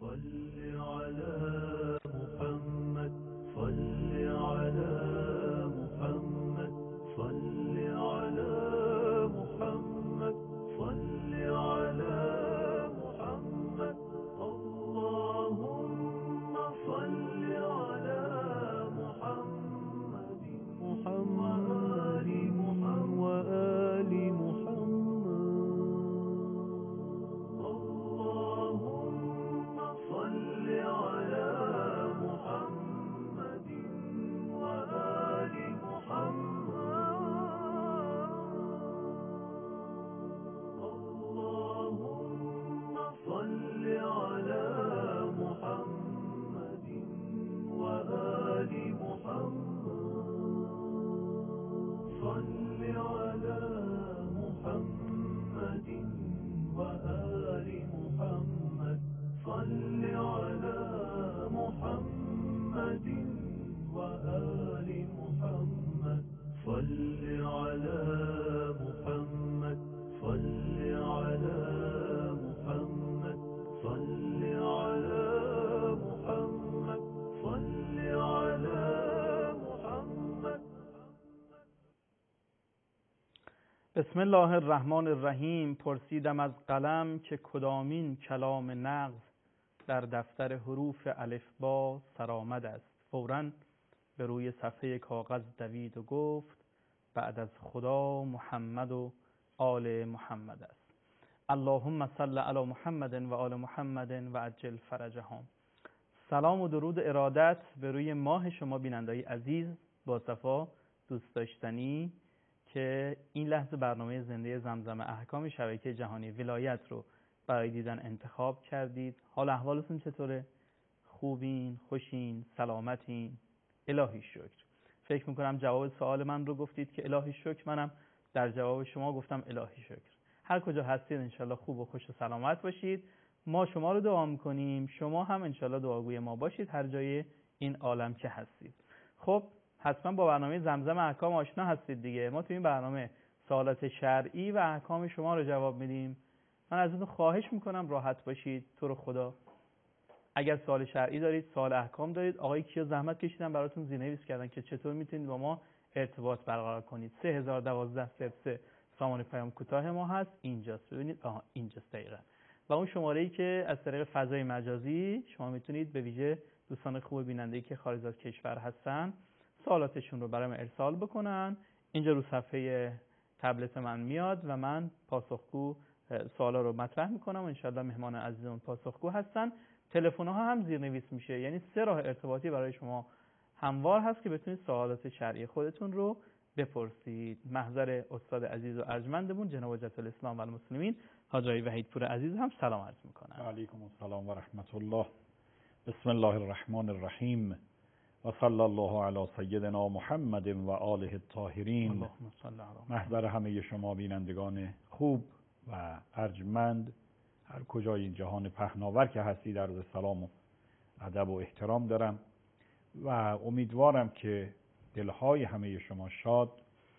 صل على محمد صل على محمد صل على محمد صل على محمد اللهم صل على محمد وآل محمد اللهم صل على محمد وآل محمد اللهم صل على محمد وآل محمد صل على محمد وآل محمد صل على محمد وآل محمد صل على محمد صل على محمد صل على محمد صل على محمد. بسم الله الرحمن الرحیم. پرسیدم از قلم که کدامین کلام نغز در دفتر حروف الفبا سرآمد است. فوراً به روی صفحه کاغذ دوید و گفت بعد از خدا محمد و آل محمد است. اللهم صل علی محمد و آل محمد و عجل فرجهم. سلام و درود ارادت به روی ماه شما بیننده‌های عزیز با صفا دوست داشتنی که این لحظه برنامه زنده زمزم احکام شبکه جهانی ولایت رو برای دیدن انتخاب کردید. حال احوالتون چطوره؟ خوبین؟ خوشین؟ سلامتین؟ الهی شکر. فکر میکنم جواب سوال من رو گفتید که الهی شکر. منم در جواب شما گفتم الهی شکر. هر کجا هستید انشالله خوب و خوش و سلامت باشید. ما شما رو دعا میکنیم، شما هم انشالله دعاگوی ما باشید هر جای این عالم که هستید. خب حتما با برنامه زمزم احکام آشنا هستید دیگه. ما تو این برنامه سوالات شرعی و احکام شما رو جواب میدیم. من ازتون خواهش میکنم راحت باشید. تو رو خدا اگر سوال شرعی دارید، سوال احکام دارید، آقای کیا زحمت کشیدن براتون زیرنویس کردن که چطور میتونید با ما ارتباط برقرار کنید. 3012 سامان پیام کوتاه ما هست. اینجاست، ببینید اینجاست دقیقاً. و اون شماره‌ای که از طریق فضای مجازی شما میتونید به ویژه دوستان خوب بیننده‌ای که خارج از کشور هستن سوالاتشون رو برام ارسال بکنن. اینجا رو صفحه تبلت من میاد و من پاسخگو سوالا رو مطرح میکنم و انشالله مهمان عزیزمون پاسخگو هستن. تلفن ها هم زیرنویس میشه، یعنی 3 راه ارتباطی برای شما هموار هست که بتونید سوالات شرعی خودتون رو بپرسید. محضر استاد عزیز و ارجمندمون جناب حجت الاسلام و المسلمین حاج آقای وحیدپور عزیز هم سلام عرض میکنم. و علیکم السلام و رحمت الله. بسم الله الرحمن الرحیم و صلی الله علی سیدنا محمد و آله الطاهرین. اللهم صل علی محضر همه شما بینندگان خوب و ارجمند هر کجای این جهان پهناور که هستید عرض سلام و ادب و احترام دارم و امیدوارم که دلهای همه شما شاد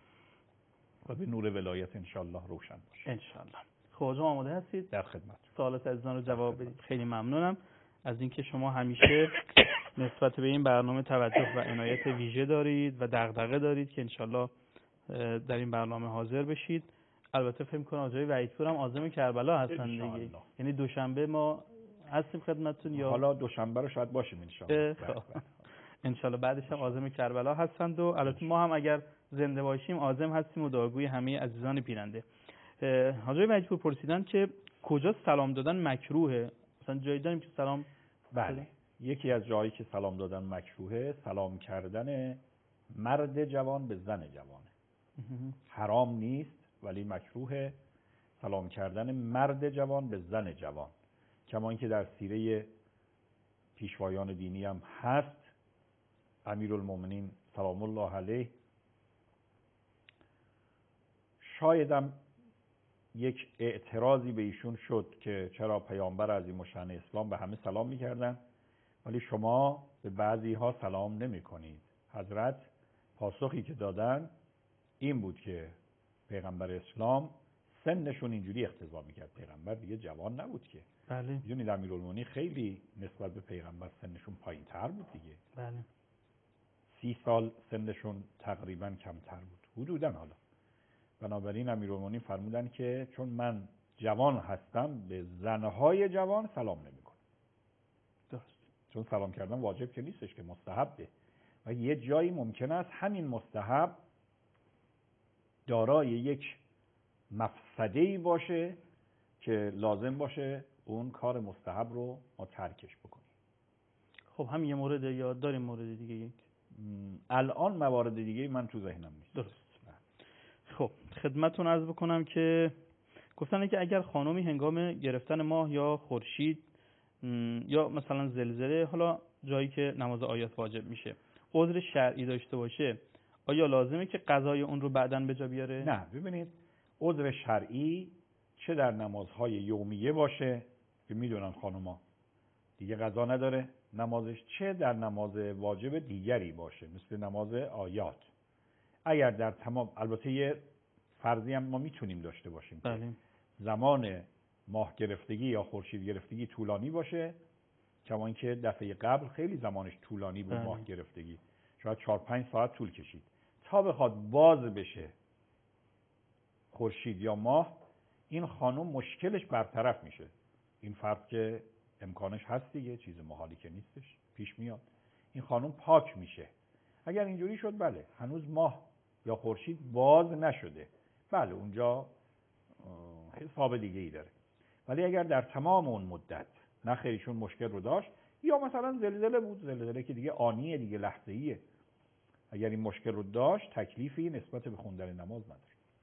و به نور ولایت انشالله روشن باشه انشالله. خب آماده هستید؟ در خدمت. سوالات عزیزان رو جواب بدید. خیلی ممنونم از اینکه شما همیشه نسبت به این برنامه توجه و عنایت ویژه دارید و دغدغه دارید که انشالله در این برنامه حاضر بشید. البته فکر کنم آقای وحیدپور هم عازم کربلا هستن دیگه. یعنی دوشنبه ما هستیم خدمتتون یا حالا دوشنبه رو شاید باشیم انشالله. انشالله بعدش هم عازم کربلا هستند و البته ما هم اگر زنده باشیم عازم هستیم و دعاگوی همه عزیزان بیننده. حاجی وحیدپور پرسیدن که کجا سلام دادن مکروهه؟ مثلا جایی داریم که سلام بله. یکی از جایی که سلام دادن مکروهه سلام کردن مرد جوان به زن جوانه. حرام نیست ولی مکروه سلام کردن مرد جوان به زن جوان، کما اینکه در سیره پیشوایان دینی هم هست. امیرالمومنین سلام الله علیه شایدم یک اعتراضی به ایشون شد که چرا پیامبر عظیم الشأن اسلام به همه سلام می‌کردن ولی شما به بعضی ها سلام نمی‌کنید. حضرت پاسخی که دادن این بود که پیغمبر اسلام سنشون اینجوری اقتضا می‌کرد. پیغمبر دیگه جوان نبود که بله. میدونید امیرالمومنین خیلی نسبت به پیغمبر سنشون پایین‌تر بود دیگه. بله. 30 سال سنشون تقریبا کمتر بود حدوداً. حالا بنابراین امیرالمومنین فرمودن که چون من جوان هستم به زنهای جوان سلام نمی‌کنم. درست. چون سلام کردن واجب که نیستش، که مستحبه، و یه جایی ممکن است همین مستحب دارای یک مفسده‌ای باشه که لازم باشه اون کار مستحب رو ما ترکش بکنیم. خب هم یه مورد، یاد داریم مورد دیگه یک؟ الان موارد دیگه من تو ذهنم نیست. درست. خب خدمتتون عرض بکنم که گفتن که اگر خانمی هنگام گرفتن ماه یا خورشید یا مثلا زلزله، حالا جایی که نماز آیات واجب میشه، عذر شرعی داشته باشه، آیا لازمه که قضای اون رو بعداً به جا بیاره؟ نه، ببینید عذر شرعی چه در نمازهای یومیه باشه که میدونن خانوما دیگه قضا نداره نمازش، چه در نماز واجب دیگری باشه مثل نماز آیات. اگر در تمام، البته یه فرضی هم ما میتونیم داشته باشیم بله. زمان ماه گرفتگی یا خورشید گرفتگی طولانی باشه، کما اینکه دفعه قبل خیلی زمانش طولانی بود. بله. ماه گرفتگی شاید 4-5 ساعت طول کشید تا بخواد باز بشه خورشید یا ماه. این خانم مشکلش برطرف میشه. این فرض که امکانش هست دیگه، چیز محالی که نیستش، پیش میاد. این خانم پاک میشه. اگر اینجوری شد بله، هنوز ماه یا خورشید باز نشده، بله اونجا حساب دیگه ای داره. ولی اگر در تمام اون مدت نه خیلیشون مشکل رو داشت، یا مثلا زلزله بود، زلزله که دیگه آنیه دیگه، لحظه‌ایه، اگر این مشکل رو داشت تکلیفی نسبت به خوندن نماز نداره.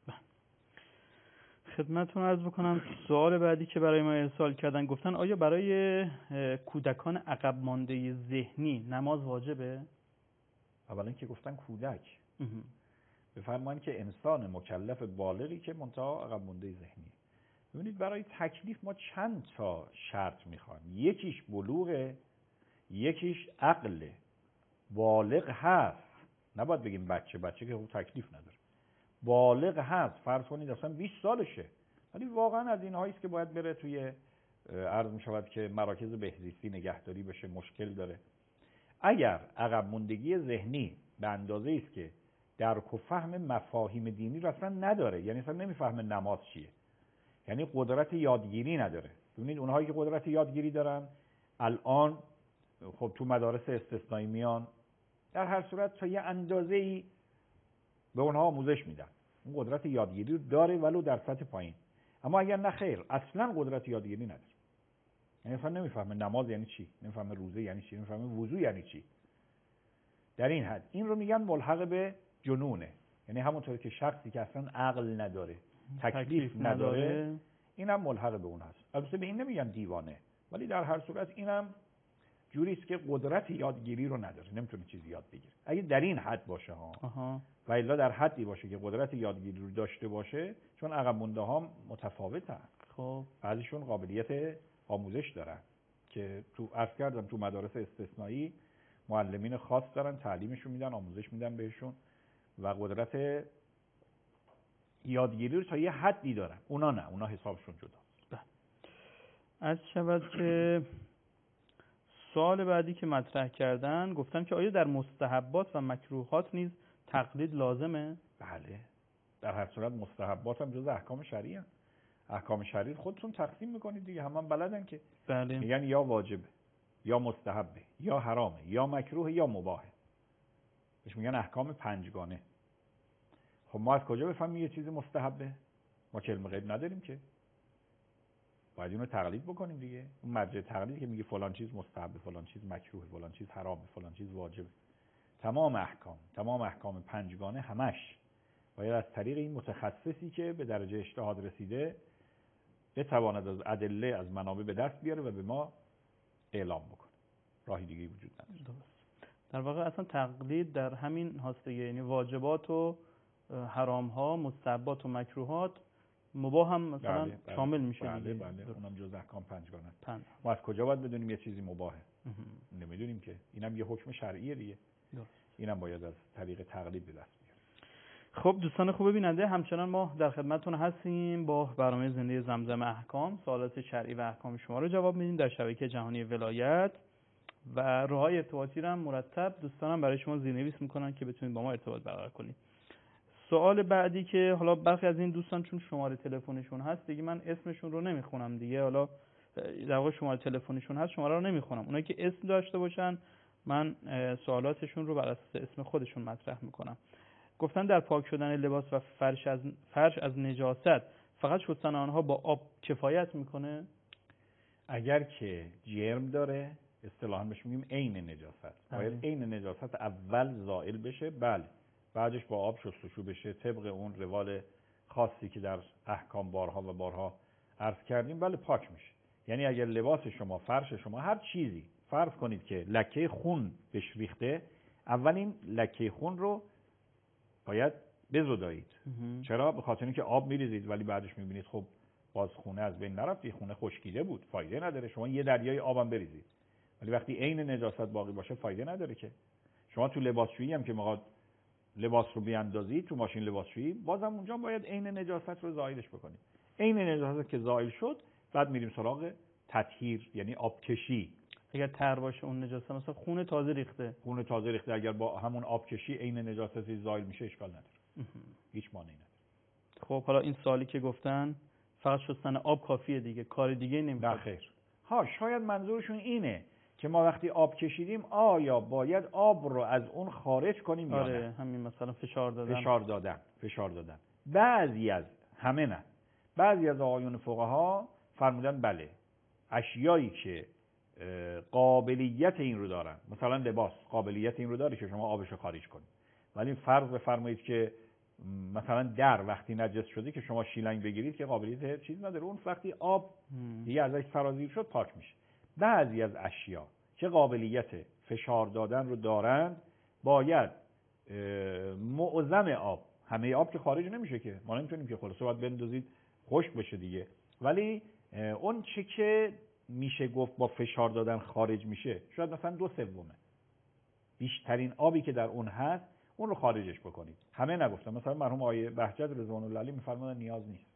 خدمتتون عرض بکنم سوال بعدی که برای ما ارسال کردن، گفتن آیا برای کودکان عقب مانده ذهنی نماز واجبه؟ اولا که گفتن کودک، بفرمایید که انسان مکلف بالغی که منتها عقب مانده ذهنی. ببینید برای تکلیف ما چند تا شرط میخوایم. یکیش بلوغه، یکیش عقله. بالغ هست، نباید بگیم بچه که خوب تکلیف نداره. بالغ هست، فرض کنید اصلا 20 سالشه، ولی واقعا از اینهایی است که باید بره توی، عرض میشود که مراکز بهزیستی نگهداری بشه، مشکل داره. اگر عقب موندگی ذهنی به اندازه است که درک و فهم مفاهیم دینی رو اصلا نداره، یعنی اصلا نمیفهمه نماز چیه، یعنی قدرت یادگیری نداره. ببینید اونهایی که قدرت یادگیری دارن الان خب تو مدارس استثنایی میان، در هر صورت تا یه اندازه‌ای به اونها آموزش میدن، اون قدرت یادگیری رو داره ولو در سطح پایین. اما اگر نه خیر، اصلا قدرت یادگیری نداره، یعنی اصلا نمیفهمه نماز یعنی چی، نمیفهمه روزه یعنی چی، نمیفهمه وضو یعنی چی. در این حد این رو میگن ملحق به جنونه، یعنی همونطور که شخصی که اصلا عقل نداره، تکلیف نداره، اینم ملحق به اون هست. البته به این نمیگن دیوانه، ولی در هر صورت اینم جوری است که قدرت یادگیری رو نداره، نمیتونه چیزی یاد بگیره. اگه در این حد باشه ها، و الا در حدی باشه که قدرت یادگیری رو داشته باشه، چون عقب مونده ها متفاوتن. خب بعضیشون قابلیت آموزش دارن که تو عرض کردم تو مدارس استثنایی معلمین خاص دارن، تعلیمشون میدن، آموزش میدن بهشون، و قدرت یادگیری رو تا یه حدی دارن. اونا نه، اونا حسابشون جدا. از شود که سوال بعدی که مطرح کردن، گفتن که آیا در مستحبات و مکروهات نیز تقلید لازمه؟ بله، در هر صورت مستحبات هم جز احکام شرعی هست. احکام شرعی خودتون تقسیم میکنید دیگه، هم بلدن که بله. میگن یا واجبه یا مستحبه یا حرامه یا مکروه یا مباهه، بهش میگن احکام پنجگانه. خب ما از کجا بفهمیم یه چیزی مستحبه؟ ما که علم غیب نداریم که، باید اینو تقلید بکنیم دیگه. اون مرجع تقلید که میگه فلان چیز مستحبه، فلان چیز مکروه، فلان چیز حرامه، فلان چیز واجبه، تمام احکام پنجگانه همش باید از طریق این متخصصی که به درجه اجتهاد رسیده بتواند از ادله، از منابع به دست بیاره و به ما اعلام بکنه. راهی دیگه وجود نداره. در واقع اصلا تقلید در همین هاستگی، یعنی واجبات و حرام ها، مستحبات و مکروهات، مباح هم مثلا شامل میشه دیگه. بله اونم جز احکام پنجگانه. ما از کجا باید بدونیم یه چیزی مباحه؟ نمیدونیم که. اینم یه حکم شرعیه دیگه. اینم باید از طریق تقلید به دست بیاره. خب دوستان خوب بیننده، همچنان ما در خدمتتون هستیم با برنامه زنده زمزم احکام. سوالات شرعی و احکام شما رو جواب میدیم در شبکه جهانی ولایت و راههای ارتباطی رو هم مرتب دوستانم برای شما زیرنویس میکنن که بتونید با ما ارتباط برقرار کنید. سوال بعدی که حالا برخی از این دوستان چون شماره تلفنشون هست دیگه من اسمشون رو نمیخونم دیگه، حالا در واقع شماره تلفنشون هست شماره رو نمیخونم، اونایی که اسم داشته باشن من سوالاتشون رو بر اساس اسم خودشون مطرح میکنم. گفتن در پاک شدن لباس و فرش از نجاست فقط شستن آنها با آب کفایت میکنه؟ اگر که جرم داره اصطلاحاً بهش میگیم عین نجاست، باید عین نجاست اول زائل بشه، بله بعدش با آب شستشو بشه طبق اون روال خاصی که در احکام بارها و بارها عرض کردیم، بله پاک میشه. یعنی اگر لباس شما، فرش شما، هر چیزی فرض کنید که لکه خون بهش ریخته، اول این لکه خون رو باید بزدایید. چرا؟ به خاطر اینکه آب میریزید ولی بعدش میبینید خب باز خونه از بین نرفت، خونه خشکیده بود، فایده نداره. شما یه دریای آبم بریزید ولی وقتی عین نجاست باقی باشه فایده نداره که. شما تو لباسشویی هم که میخواد لباس رو بیاندازید تو ماشین لباسشویی، بازم اونجا باید عین نجاست رو زائلش بکنید. عین نجاست که زائل شد بعد میریم سراغ تطهیر، یعنی آبکشی. اگر تر باشه اون نجاست، مثلا خون تازه ریخته، اگر با همون آبکشی عین نجاستی زائل میشه اشکال نداره. هیچ مانعی نداره. خب حالا این سوالی که گفتن فقط شستن آب کافیه دیگه، کار دیگه نمیخواد؟ نه خیر. شاید منظورشون اینه که ما وقتی آب کشیدیم آیا باید آب رو از اون خارج کنیم یا نه؟ همین مثلا فشار دادن. بعضی از، همه نه، بعضی از آقایون فقها فرمودن بله، اشیایی که قابلیت این رو دارن، مثلا لباس قابلیت این رو داره که شما آبش رو خارج کنید، ولی فرض بفرمایید که مثلا در وقتی نجس شده که شما شیلنگ بگیرید که قابلیت چیز نداره، اون وقتی آب دیگه ازش سرازیر شد پاک میشه. بعضی از اشیا که قابلیت فشار دادن رو دارند باید معظم آب، همه آب که خارج نمیشه که، ما نمیتونیم که خلاصه باید بندازید خشک بشه دیگه، ولی اون چه که میشه گفت با فشار دادن خارج میشه شاید مثلا 2/3 بیشترین آبی که در اون هست اون رو خارجش بکنید. همه نگفتم، مثلا مرحوم آقای بهجت رضوان الله علیه میفرمایند نیاز نیست.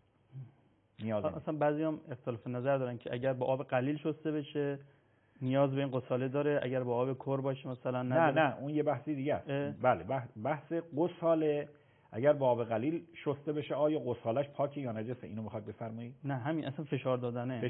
اصلا بعضیام اختلاف نظر دارن که اگر با آب قلیل شسته بشه نیاز به این غساله داره، اگر با آب کر باشه مثلا نداره. نه اون یه بحثی دیگه است. بله بحث غساله اگر با آب قلیل شسته بشه آیا غسالش پاکه یا نجسه، اینو میخواد بفرمایید؟ نه همین اصلا فشار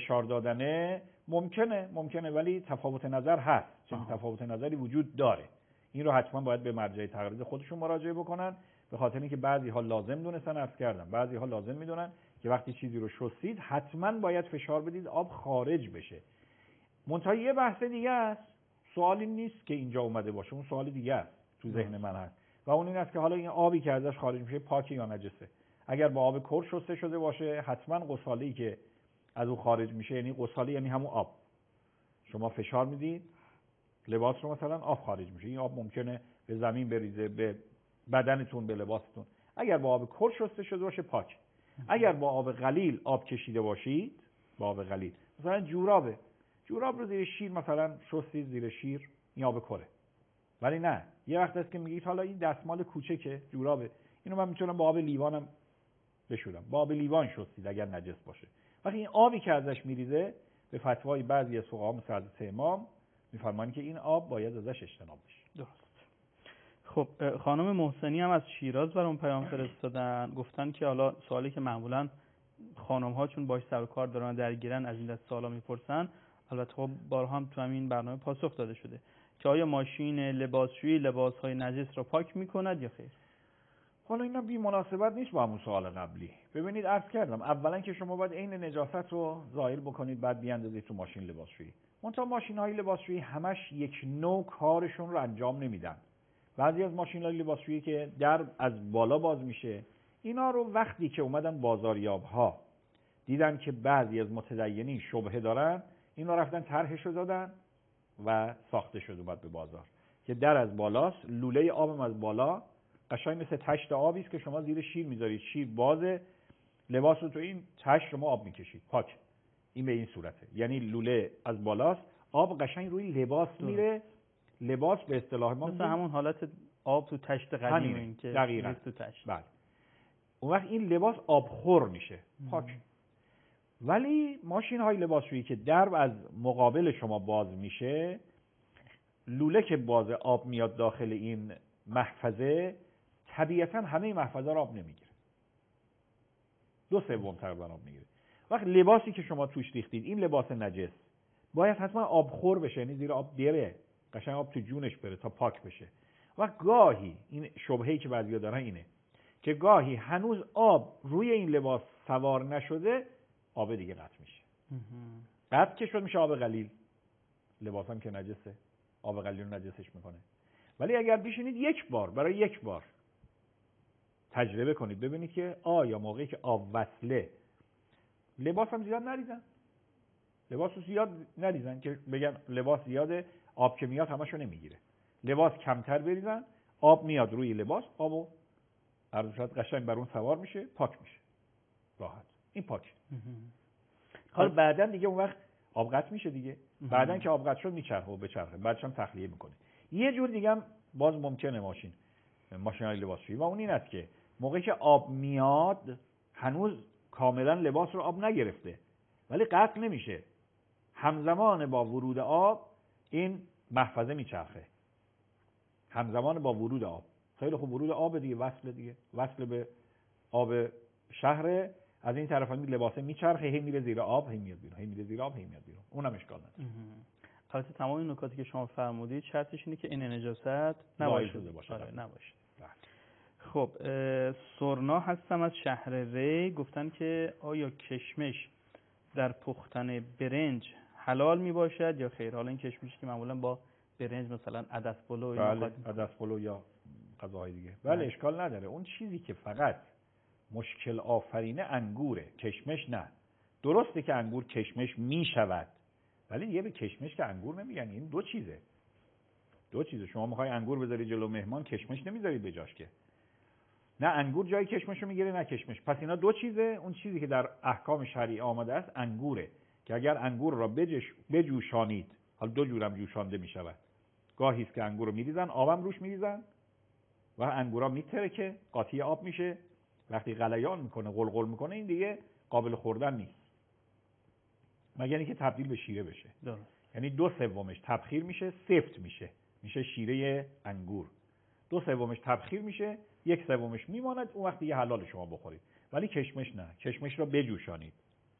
دادنه ممکنه ولی تفاوت نظر هست. چون تفاوت نظری وجود داره، این رو حتما باید به مرجع تقلید خودشون مراجعه بکنن، به خاطر اینکه بعضی ها لازم دونستن، عرض کردم بعضی ها لازم میدونن که وقتی چیزی رو شستید حتما باید فشار بدید آب خارج بشه. منتها یه بحث دیگه است، سوالی نیست که اینجا اومده باشه، اون سوال دیگه است تو ذهن من هست و اون این است که حالا این آبی که ازش خارج میشه پاکه یا نجسه. اگر با آب کر شسته شده باشه حتما غساله‌ای که از اون خارج میشه، یعنی غساله یعنی همون آب، شما فشار میدید لباس رو مثلا آب خارج میشه، این آب ممکنه به زمین بریزه، به بدنتون، به لباستون. اگر با آب کر شسته شده باشه پاک. اگر با آب قلیل آب کشیده باشید، با آب قلیل مثلا جوراب رو زیر شیر مثلا شستید زیر شیر، این آب کره. ولی نه یه وقت هست که میگید حالا این دستمال کوچکه جورابه، اینو من میتونم با آب لیوانم بشورم، با آب لیوان شستید اگر نجس باشه. وقتی این آبی که ازش میریزه به فتوای بعضی از فقها مثل حضرت امام میفرمایند که این آب باید ازش اجتناب بشه. درست. خب خانم محسنی هم از شیراز برام پیام فرستادن، گفتن که حالا سوالی که معمولا خانم ها چون باش سر و کار دارن درگیرن از این دست سوالا میپرسن، البته خب بارها هم تو همین برنامه پاسخ داده شده که آیا ماشین لباسشویی لباسهای نجس را پاک میکند یا خیر؟ حالا اینا بی مناسبت نیست با همون سوال قبلی. ببینید عرض کردم اولا که شما باید عین نجاست رو زائل بکنید بعد بیاندازید تو ماشین لباسشویی. منتها ماشین‌های لباسشویی همش یک نوع کارشون رو انجام نمیدن. بعضی از ماشین‌های لباسشویی که در از بالا باز میشه، اینا رو وقتی که اومدن بازاریاب‌ها دیدن که بعضی از متدینین شبهه دارن، اینا رفتن طرحش رو دادن و ساخته شد اومد به بازار که در از بالاست، لوله آبم از بالا، قشنگ مثل تشت آبی است که شما زیر شیر میذارید، شیر بازه، لباس رو تو این تشت شما آب میکشید پاک. این به این صورته، یعنی لوله از بالاست، آب قشنگ روی لباس میره، لباس به اصطلاح ما مثل همون حالت آب تو تشت قدیم این که دقیقاً تو تشت. بله. اون وقت این لباس آبخور میشه، پاک. ولی ماشین های لباسشویی که درب از مقابل شما باز میشه، لوله که باز آب میاد داخل این محفظه، طبیعتا همه محفظه را آب نمیگیره، 2/3 تقریبا آب میگیره. وقت لباسی که شما توش ریختید، این لباس نجس، باید حتما آبخور بشه، یعنی زیر آب بره، قشنگ آب تو جونش بره تا پاک بشه. و گاهی این شبهه‌ای که بعضیا دارن اینه که گاهی هنوز آب روی این لباس سوار نشده، آب دیگه قطع میشه. قطع که شد میشه آب قلیل، لباس هم که نجسه، آب قلیل رو نجسش میکنه. ولی اگر بشینید یک بار، برای یک بار تجربه کنید، ببینید که آیا موقعی که آب وصله، لباس هم زیاد نریزن، لباس رو زیاد نریزن که بگن لباس زیاده، آب که میاد همشو نمیگیره. لباس کمتر بریزن، آب میاد روی لباس، آبو عرض قشنگ بر اون سوار میشه، پاک میشه، راحت. این پاک. حالا بعدن دیگه اون وقت آب قطع میشه دیگه. بعدن که آب قطع شد میچرخه و بچرخه، بعدش هم تخلیه میکنه. یه جور دیگه هم باز ممکنه ماشین‌های لباسشویی، و اون این است که موقعی که آب میاد هنوز کاملا لباس رو آب نگرفته، ولی قطع نمیشه. همزمان با ورود آب این محفظه میچرخه، همزمان با ورود آب. خیلی خوب، ورود آب دیگه، وصل به آب شهر. از این طرف هم لباسه میچرخه، هی میره زیر آب، هی میاد بیرون، هی میره زیر آب، هی میاد بیرون. اونم اشکال نداره. البته تمام این نکاتی که شما فرمودید شرطش اینه که این نجاست نباشه. نباشه. خب سرنا هستم از شهر ری، گفتن که آیا کشمش در پختن برنج حلال می باشد یا خیر؟ حالا این کشمشی که معمولا با برنج مثلا عدس پلو یا عدس پلو یا غذاهای دیگه، بله اشکال نداره. اون چیزی که فقط مشکل آفرینه انگوره، کشمش نه. درسته که انگور کشمش می شود، ولی دیگه به کشمش که انگور نمیگن. این دو چیزه. شما میخوای انگور بذاری جلو مهمان، کشمش نمیذارید به جاش که. نه انگور جای کشمش رو میگیره، نه کشمش. پس اینا دو چیزه. اون چیزی که در احکام شرعی آمده است انگوره، که اگر انگور را بجوشانید، حالا دو جورم جوشانده میشود. گاهی است که انگور رو میریزن، آبم روش میریزن و انگورا میترکه، قاطی آب میشه. وقتی غلیان میکنه، قلقل میکنه، این دیگه قابل خوردن نیست، مگر اینکه تبدیل به شیره بشه. یعنی 2/3 تبخیر میشه، سفت میشه شیره انگور. 2/3 تبخیر میشه، 1/3 میماند. اون وقت دیگه حلال شما بخورید. ولی کشمش نه، کشمش را بجوشانید.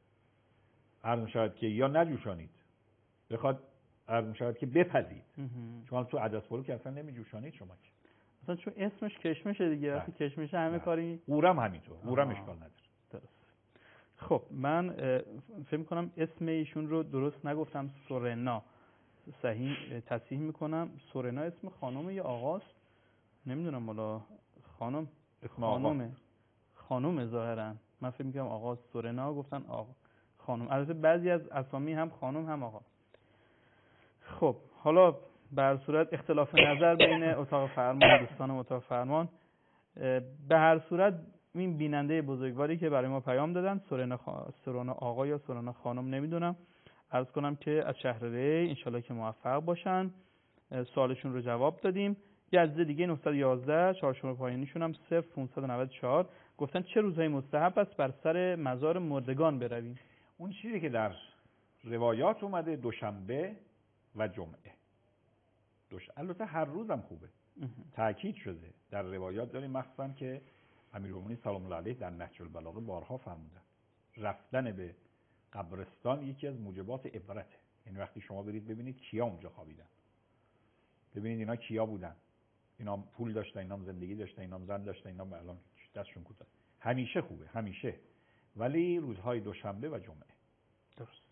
عرض می‌شود که یا نجوشانید، بخواد عرض می‌شود که بپزید. شما تو عدس پلو که اصلا نمیجوشانید شما که. مثلا چون اسمش کشمشه دیگه، وقتی کشمش همه کاری. قورم همینطور، قورم اشکال نداره. درست. خب من فکر می‌کنم اسم ایشون رو درست نگفتم، سورنا. صحیح تصحیح میکنم. سورنا اسم خانم یا آقاست؟ نمیدونم، والا خانم، خانم ظاهرا. من فکر میکنم آقا. سورنا گفتن آقا، خانم. البته بعضی از اسامی هم خانم هم آقا. خب حالا بر صورت اختلاف نظر بین اتاق فرمان، دوستان اتاق فرمان. به هر صورت این بیننده بزرگواری که برای ما پیام دادن، سورنا آقا یا سورنا خانم نمیدونم، عرض کنم که از شهر ری، انشالله که موفق باشن. سوالشون رو جواب دادیم. یه عزیز دیگه 911 چهارشنبه پایینیشون هم 0594 گفتن چه روزهای مستحب است بر سر مزار مردگان برویم؟ اون چیزی که در روایات اومده دوشنبه و جمعه. البته هر روزم خوبه. تأکید شده در روایات داریم، مخصوصا که امیرالمومنین سلام الله علیه در نهج البلاغه بارها فرمودن رفتن به قبرستان یکی از موجبات عبرته. یعنی وقتی شما برید ببینید کیا اونجا خوابیدن، ببینید اینا کیا بودن، اینا پول داشتن، اینا زندگی داشتن، اینا زن داشتن، اینا الان دستشون کوتاه. همیشه خوبه، همیشه. ولی روزهای دوشنبه و جمعه. درست.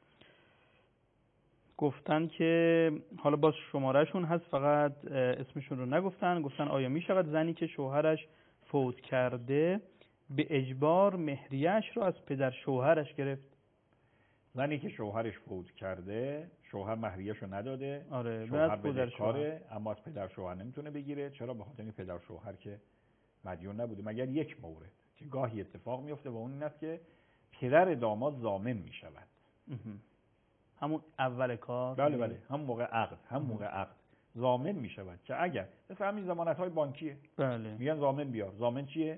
گفتن که حالا باز شمارهشون هست، فقط اسمشون رو نگفتن. گفتن آیا می شود زنی که شوهرش فوت کرده به اجبار مهریه‌اش رو از پدر شوهرش گرفت؟ زنی که شوهرش فوت کرده، شوهر مهریه‌شو نداده، آره، شوهر بدهکاره، اما از پدر شوهر نمیتونه بگیره. چرا؟ به خاطر پدر شوهر که مدیون نبوده، مگر یک مورد که گاهی اتفاق میفته و اون این است که پدر داماد ضامن میشود. همون اول کار. بله، هم موقع عقد ضامن میشود که اگر مثلا همین ضمانت‌های بانکیه، بله، میگن ضامن بیار. ضامن چیه؟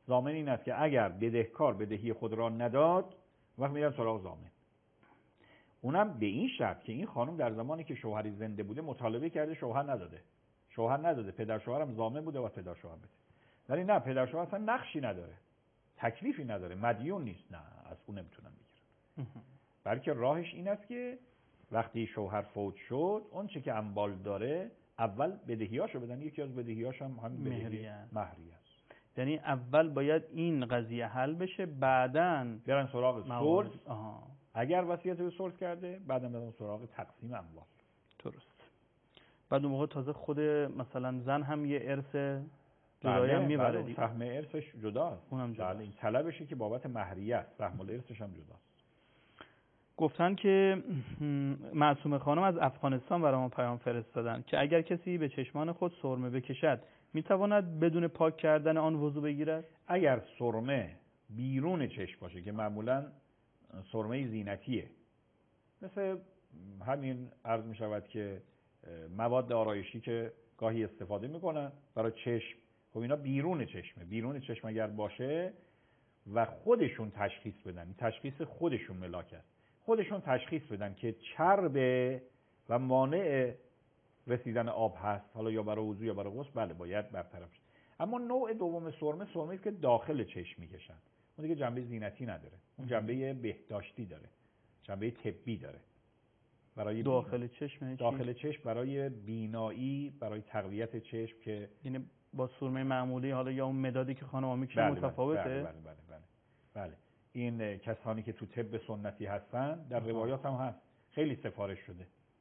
ضامن این است که اگر بدهکار بدهی خود را نداد وقت میرن سراغ ضامن. اونم به این شرط که این خانم در زمانی که شوهری زنده بوده مطالبه کرده شوهر نداده، پدر شوهرم ضامن بوده و پدر شوهر بده. ولی نه، پدر شوهر اصلا نقشی نداره، تکلیفی نداره، مدیون نیست، نه از اون نمیتونن بگیرن. بلکه راهش این است که وقتی شوهر فوت شد اون چه که اموال داره اول بدهیاشو بدن. یکی از بدهیاش هم همین بدهی مهریه است. یعنی اول باید این قضیه حل بشه، بعدن برن سراغ ثلث. اگر وصیت رو ثلث کرده بعدم برن سراغ تقسیم اموال. درست. بعد اون موقع تازه خود مثلا زن هم یه ارث جدایی هم میبره دیگه. سهم ارثش جداست. اونم جداست. این طلبشه که بابت مهریه است، سهم ارثش هم جداست. گفتن که معصومه خانم از افغانستان برای ما پیام فرستادن که اگر کسی به چشمان خود سرمه بکشد میتواند بدون پاک کردن آن وضو بگیرد؟ اگر سرمه بیرون چشم باشه که معمولا سرمه زینتیه، مثل همین عرض می شود که مواد آرایشی که گاهی استفاده میکنن برای چشم، خب اینا بیرون چشمه. بیرون چشم اگر باشه و خودشون تشخیص بدن، تشخیص خودشون ملاک است، خودشون تشخیص بدن که چربه و مانع رسیدن آب هست، حالا یا برای وضو یا برای غسل، بله باید برطرف شه. اما نوع دوم سرمه است که داخل چشم میکشن. اون دیگه جنبه زینتی نداره، اون جنبه بهداشتی داره، جنبه طبی داره. برای داخل چشم برای بینایی، برای تقویت چشم، که یعنی با سرمه معمولی حالا یا اون مدادی که خانم میکشن متفاوته. بله. این کسانی که تو طب سنتی هستن در روایات هم هست، خیلی سفارش شده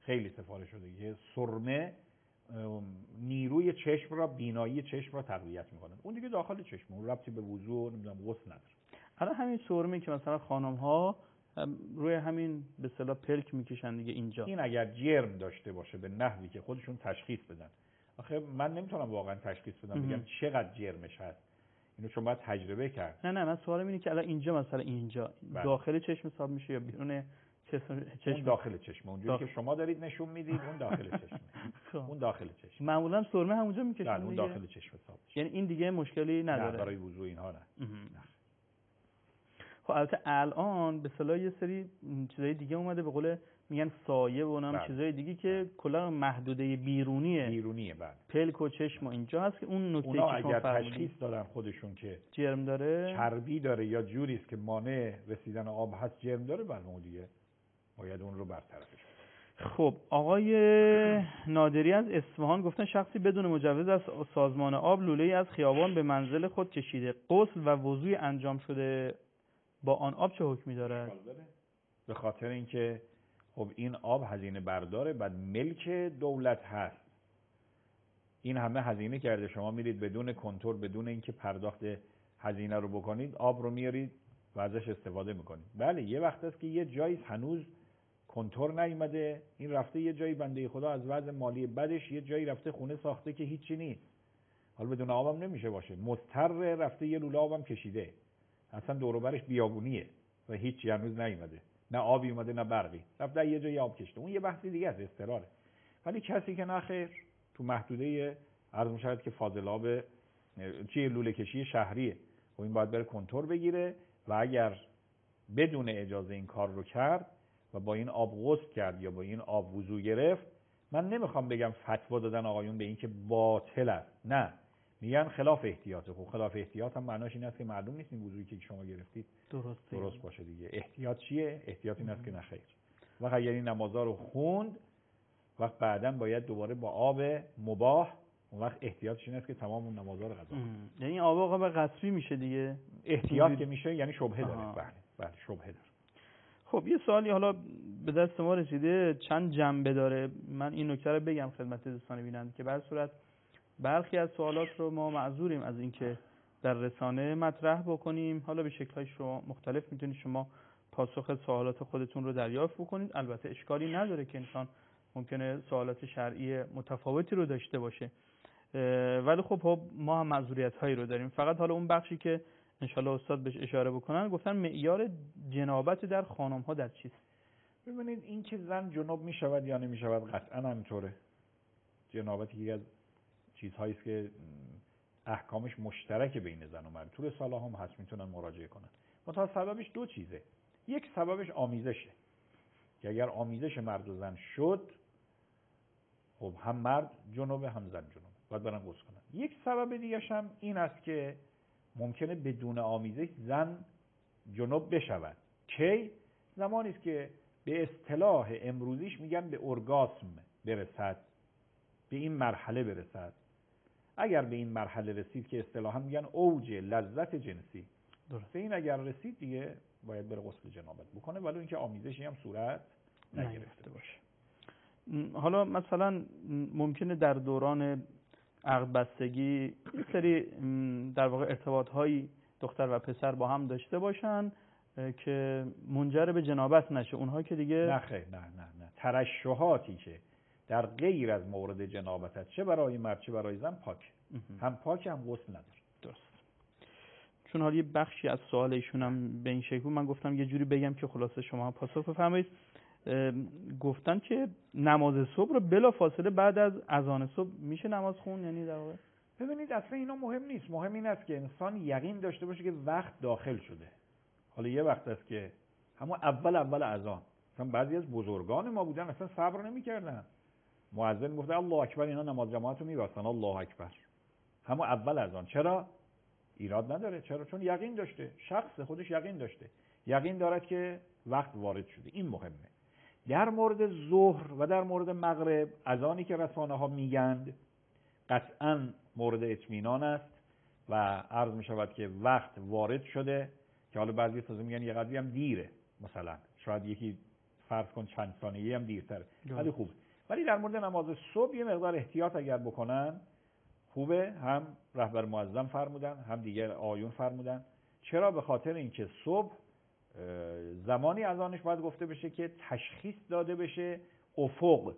که سرمه نیروی چشم را، بینایی چشم را تقویت میکنه. اون دیگه داخل چشم، اون ربطی به وضو نمیدونم غسل نداره. حالا همین سرمه که مثلا خانم ها روی همین به اصطلاح پلک میکشن دیگه اینجا، این اگر جرم داشته باشه به نحوی که خودشون تشخیص بدن، آخه من نمیتونم واقعا تشخیص بدم بگم چقدر جرمش هست، اینو شما باید تجربه کرد. نه من سوالم اینه که الان اینجا مثلا اینجا داخل چشم حساب میشه یا بیرون چشم؟ اون داخل چشم، اونجوری که شما دارید نشون میدید اون داخل چشمه. اون داخل چشم. معمولا سرمه همونجا میکشن. اون داخل چشم حساب میشه. یعنی این دیگه مشکلی نداره. نه برای وضو اینها نه. خب البته الان به اصطلاح یه سری چیزای دیگه اومده، به قول میگن سایه و اونم چیزای دیگه که کلا محدوده بیرونیه بعد پلک و چشم و اینجا هست که اون نکته که اگر تشخیص دادن خودشون که جرم داره، چربی داره یا جوری است که مانع رسیدن آب هست، جرم داره، بله اون دیگه باید اون رو برطرفش کنه. خب آقای نادری از اصفهان گفتن شخصی بدون مجوز از سازمان آب لوله‌ای از خیابان به منزل خود کشیده، غسل و وضوء انجام شده، با آن آب چه حکمی دارد؟ به خاطر اینکه خب این آب هزینه برداره، بعد ملک دولت هست، این همه هزینه کرده، شما میرید بدون کنترل، بدون اینکه پرداخت هزینه رو بکنید آب رو میارید و ازش استفاده میکنید. بله یه وقت است که یه جایی هنوز کنترل نیومده، این رفته یه جایی بنده خدا از وضع مالی بدش یه جایی رفته خونه ساخته که هیچی نیست، حالا بدون آبم نمیشه باشه، مضطر رفته یه لوله آبم کشیده، اصلا دور و برش بیابونیه و هیچ هنوز نیومده، نه آبی اومده نه برقی، رفته یه جایی آب کشته، اون یه بحثی دیگه است، اضطراره. ولی کسی که نخیر تو محدوده عرض می‌شود که فاضل آب لوله کشی شهریه و این باید بره کنترل بگیره و اگر بدون اجازه این کار رو کرد و با این آب غسل کرد یا با این آب وضو گرفت، من نمیخوام بگم فتوا دادن آقایون به این که باطل است، نه، میگن خلاف احتیاطه. خب خلاف احتیاط هم معناش این است که معلوم نیست این وضویی که شما گرفتید درست باشه دیگه. احتیاط چیه؟ احتیاط این است که نخیر. وقت اگر این نمازها رو خوند، وقت بعداً باید دوباره با آب مباح، اون وقت احتیاطش این است که تمام اون نمازها رو قضا کنید. یعنی آب غصبی میشه دیگه. احتیاط که میشه یعنی شبهه داره. بله شبهه داره. خب یه سوالی حالا به دست ما رسیده، چند جنبه داره. من این نکته رو بگم خدمت دوستان بیننده که به هر صورت برخی از سوالات رو ما معذوریم از اینکه در رسانه مطرح بکنیم، حالا به شکل‌های شما مختلف میتونید شما پاسخ سوالات خودتون رو دریافت بکنید. البته اشکالی نداره که انسان ممکنه سوالات شرعی متفاوتی رو داشته باشه، ولی خب ما هم معذوریت‌هایی رو داریم. فقط حالا اون بخشی که انشالله استاد بهش اشاره بکنن، گفتن معیار جنابت در خانم‌ها در چیست؟ ببینید این که زن جنوب میشود یا نمیشود قطعا همینطوره. جنابت یکی از چیزهایی است که احکامش مشترک بین زن و مرد، طول سالها هم هست، میتونن مراجعه کنن. منتها سببش دو چیزه. یک سببش آمیزشه که اگر آمیزش مرد و زن شد، خب هم مرد جنوبه هم زن جنوبه، باید برن غسل کنن. یک سبب دیگه‌ش هم این است که ممکنه بدون آمیزش زن جنوب بشود. کی؟ زمانی است که به اصطلاح امروزیش میگن به ارگاسم برسد، به این مرحله برسد. اگر به این مرحله رسید که اصطلاحا میگن اوج لذت جنسی، درسته، این اگر رسید دیگه باید بره غسل جنابت بکنه، ولی اینکه آمیزشی هم صورت نگرفته باشه. حالا مثلا ممکنه در دوران عقد بستگی این سری در واقع ارتباط هایی دختر و پسر با هم داشته باشن که منجر به جنابت نشه، اونها که دیگه نه خیر، نه ترشحاتی که در غیر از مورد جنابت هست، چه برای مرد چه برای زن، پاک، هم پاک هم غسل نداره. درست. چون حالا یه بخشی از سوال ایشون هم به این شکل بود، من گفتم یه جوری بگم که خلاصه شما پاسخ بفرمایید. گفتن که نماز صبح رو بلا فاصله بعد از اذان صبح میشه نماز خون، یعنی در واقع ببینید اصلا اینا مهم نیست. مهم این است که انسان یقین داشته باشه که وقت داخل شده. حالا یه وقت است که همون اول اذان، مثلا بعضی از بزرگان ما بودن اصلا صبر نمی‌کردن، مؤذن گفته الله اکبر، اینا نماز جماعت رو می‌بستن الله اکبر همون اول اذان. چرا؟ ایراد نداره. چرا؟ چون یقین داشته، شخص خودش یقین داشته، یقین دارد که وقت وارد شده. این مهمه. در مورد ظهر و در مورد مغرب اذانی که رسانه‌ها میگند قطعاً مورد اطمینان است و عرض می شود که وقت وارد شده، که حالا بعضی تازه میگن یه قدری هم دیره، مثلا شاید یکی فرض کن چند ثانیه‌ای هم دیرتره، ولی خوبه. ولی در مورد نماز صبح یه مقدار احتیاط اگر بکنن خوبه. هم رهبر معظم فرمودن، هم دیگر آیون فرمودن. چرا؟ به خاطر اینکه صبح زمانی اذانش باید گفته بشه که تشخیص داده بشه افق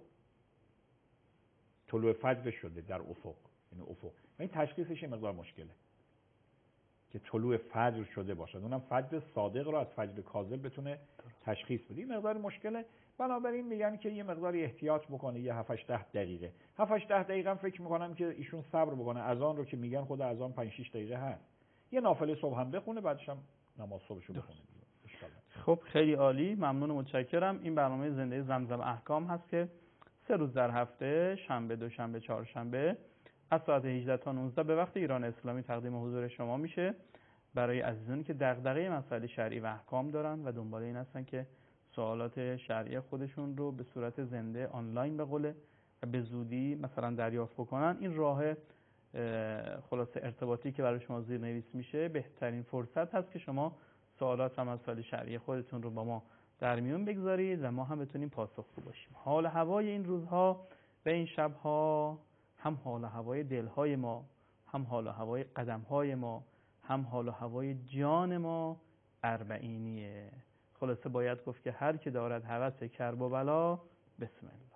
طلوع فجر شده در افق، یعنی افق. این تشخیصش یه مقدار مشکله که طلوع فجر شده باشد، اونم فجر صادق رو از فجر کاذب بتونه تشخیص بده. این مقدار مشکله. بنابراین میگن که یه مقداری احتیاط بکنه، یه 7-8 دقیقه. 7-8 دقیقه فکر میکنم که ایشون صبر بکنه. اذان رو که میگن خود اذان 5-6 دقیقه هست. یه نافله صبح هم بخونه، بعدش هم نماز صبحشو بخونه. خب خیلی عالی، ممنون و متشکرم. این برنامه زنده زمزم احکام هست که 3 روز در هفته، شنبه، دوشنبه، چهارشنبه از ساعت 18 تا 19 به وقت ایران اسلامی تقدیم حضور شما میشه برای عزیزانی که دغدغه مسائل شرعی و احکام دارن و دنبال این هستن که سوالات شرعی خودشون رو به صورت زنده آنلاین به قوله و به زودی مثلا دریافت بکنن. این راه خلاصه ارتباطی که برای شما زیرنویس میشه بهترین فرصت هست که شما سوالات و مسائل شرعی خودتون رو با ما در میون بگذارید و ما هم بتونیم پاسخگو باشیم. حال هوای این روزها و این شبها هم حال هوای دلهای ما، هم حال هوای قدمهای ما، هم حال هوای جان ما اربعینیه. خلاصه باید گفت که هر که دارد هوس کرب و بلا بسم الله.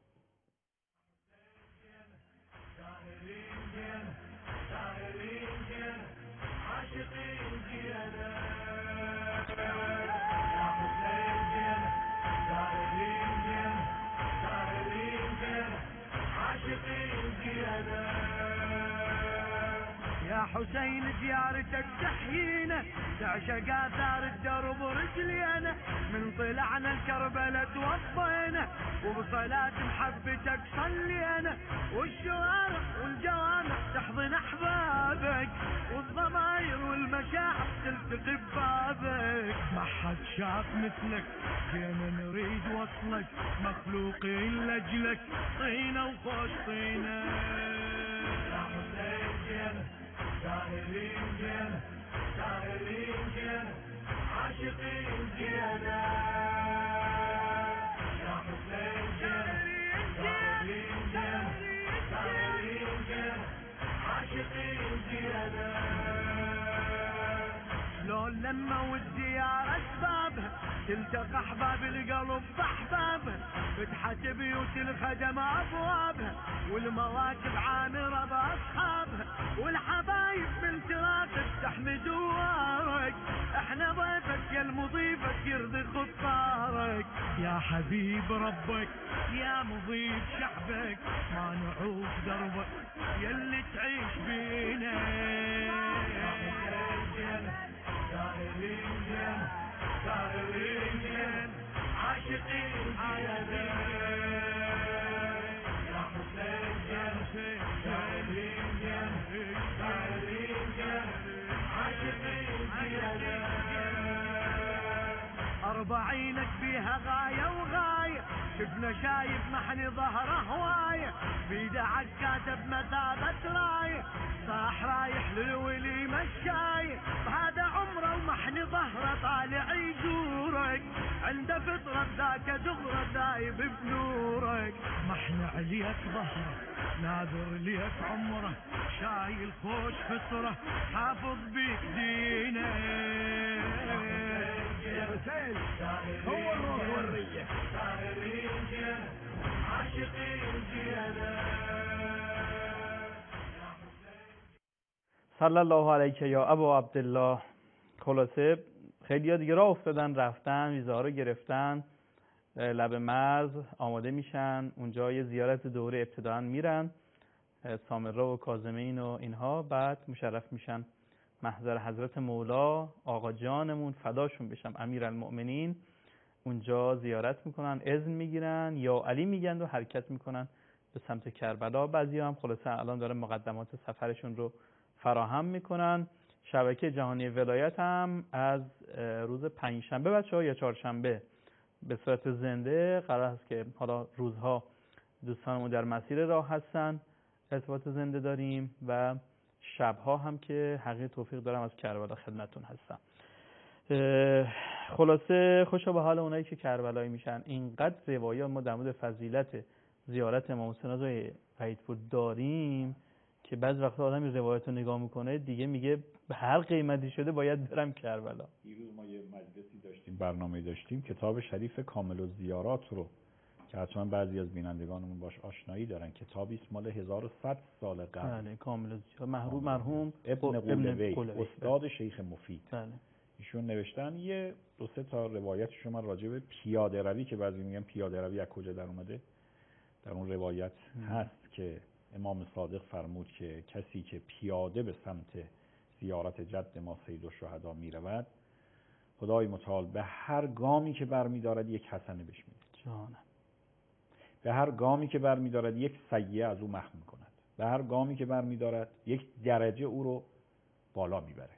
يا حسين زيارتك تحيينا، تعشق آثار الدرب ورجلينا، من طلعنا الكربلة توضينا، وبصلاة محبتك صلينا، والشوارع والجوامع تحضن أحبابك، والضماير والمشاعر تلتقي ببابك. ما حد شاف مثلك، جينا نريد وصلك، مخلوقين لأجلك، طينا وفوق طينا. يا حسين جينا ساهرين جينا، ساهرين جينا، عاشقين جينا. يا حسين جينا ساهرين جينا، ساهرين جينا، عاشقين جينا. شلون لما والزيارة اسبابها تلتقى احباب القلب باحبابه، فتحت بيوت الخدم ابوابها، والمواكب عامره باصحابها، والحبايب بنت راقد تحمد دوارك. احنا ضيفك يا المضيفك يرضي خطارك، يا حبيب ربك يا مضيف شعبك، ما نعوف دربك يلي تعيش بينا. سائرين عاشقين عيادين يا حسين يا حسين سائرين عاشقين عيادين. أربعينك فيها غاية وغاية، شفنا شايف محني ظهره هواية، بيده عكاتب مثابة راية، صاح رايح للولي مشاية، هذا عمره ومحني ظهره طالع يزورك، عنده فطرة ذاك دغرة دايب بنورك، محني عليك ظهره ناظر ليك عمره، شايل خوش فطرة حافظ بيك دينه. هو الروح والرية صلی الله علیک یا ابا عبدالله. خلاصه خیلی ها دیگه راه افتادن، رفتن ویزه ها رو گرفتن، لب مرز آماده میشن، اونجا یه زیارت دوره ابتداً میرن، سامره و کاظمین و اینها، بعد مشرف میشن محضر حضرت مولا آقا جانمون فداشون بشم امیرالمؤمنین. اونجا زیارت میکنن، اذن میگیرن، یا علی میگن و حرکت میکنن به سمت کربلا. بعضی هم خلاصه الان داره مقدمات سفرشون رو فراهم میکنن. شبکه جهانی ولایت هم از روز پنجشنبه بچه‌ها یا چهارشنبه به صورت زنده قرار است که حالا روزها دوستانمون در مسیر راه هستن ارتباط زنده داریم و شبها هم که حقیقی توفیق دارم از کربلا خدمتون هستم. خلاصه خوشا به حال اونایی که کربلایی میشن. اینقدر روایات ما در مورد فضیلت زیارت امام حسین رضای وحیدپور داریم که بعض وقتا آدم این روایت رو نگاه میکنه دیگه میگه به هر قیمتی شده باید برم کربلا. دیروز ما یه مجلسی داشتیم، برنامه داشتیم، کتاب شریف کامل الزیارات رو که حتما بعضی از بینندگانمون باش آشنایی دارن، کتابی است مال 1100 سال قبل. بله کامل الزیارات مرحوم ابن قولوی استاد شیخ مفید. بله. ایشون نوشتن یه دو سه تا روایتشو من راجع به پیاده روی که بعضی میگن پیاده روی از کجا در اومده، در اون روایت هست که امام صادق فرمود که کسی که پیاده به سمت زیارت جد ما سید الشهدا میرود، خدای متعال به هر گامی که برمیدارد یک حسنه بهش میده. جانم. به هر گامی که برمیدارد یک سیئه از او محو میکند. به هر گامی که برمیدارد یک درجه او رو بالا میبره.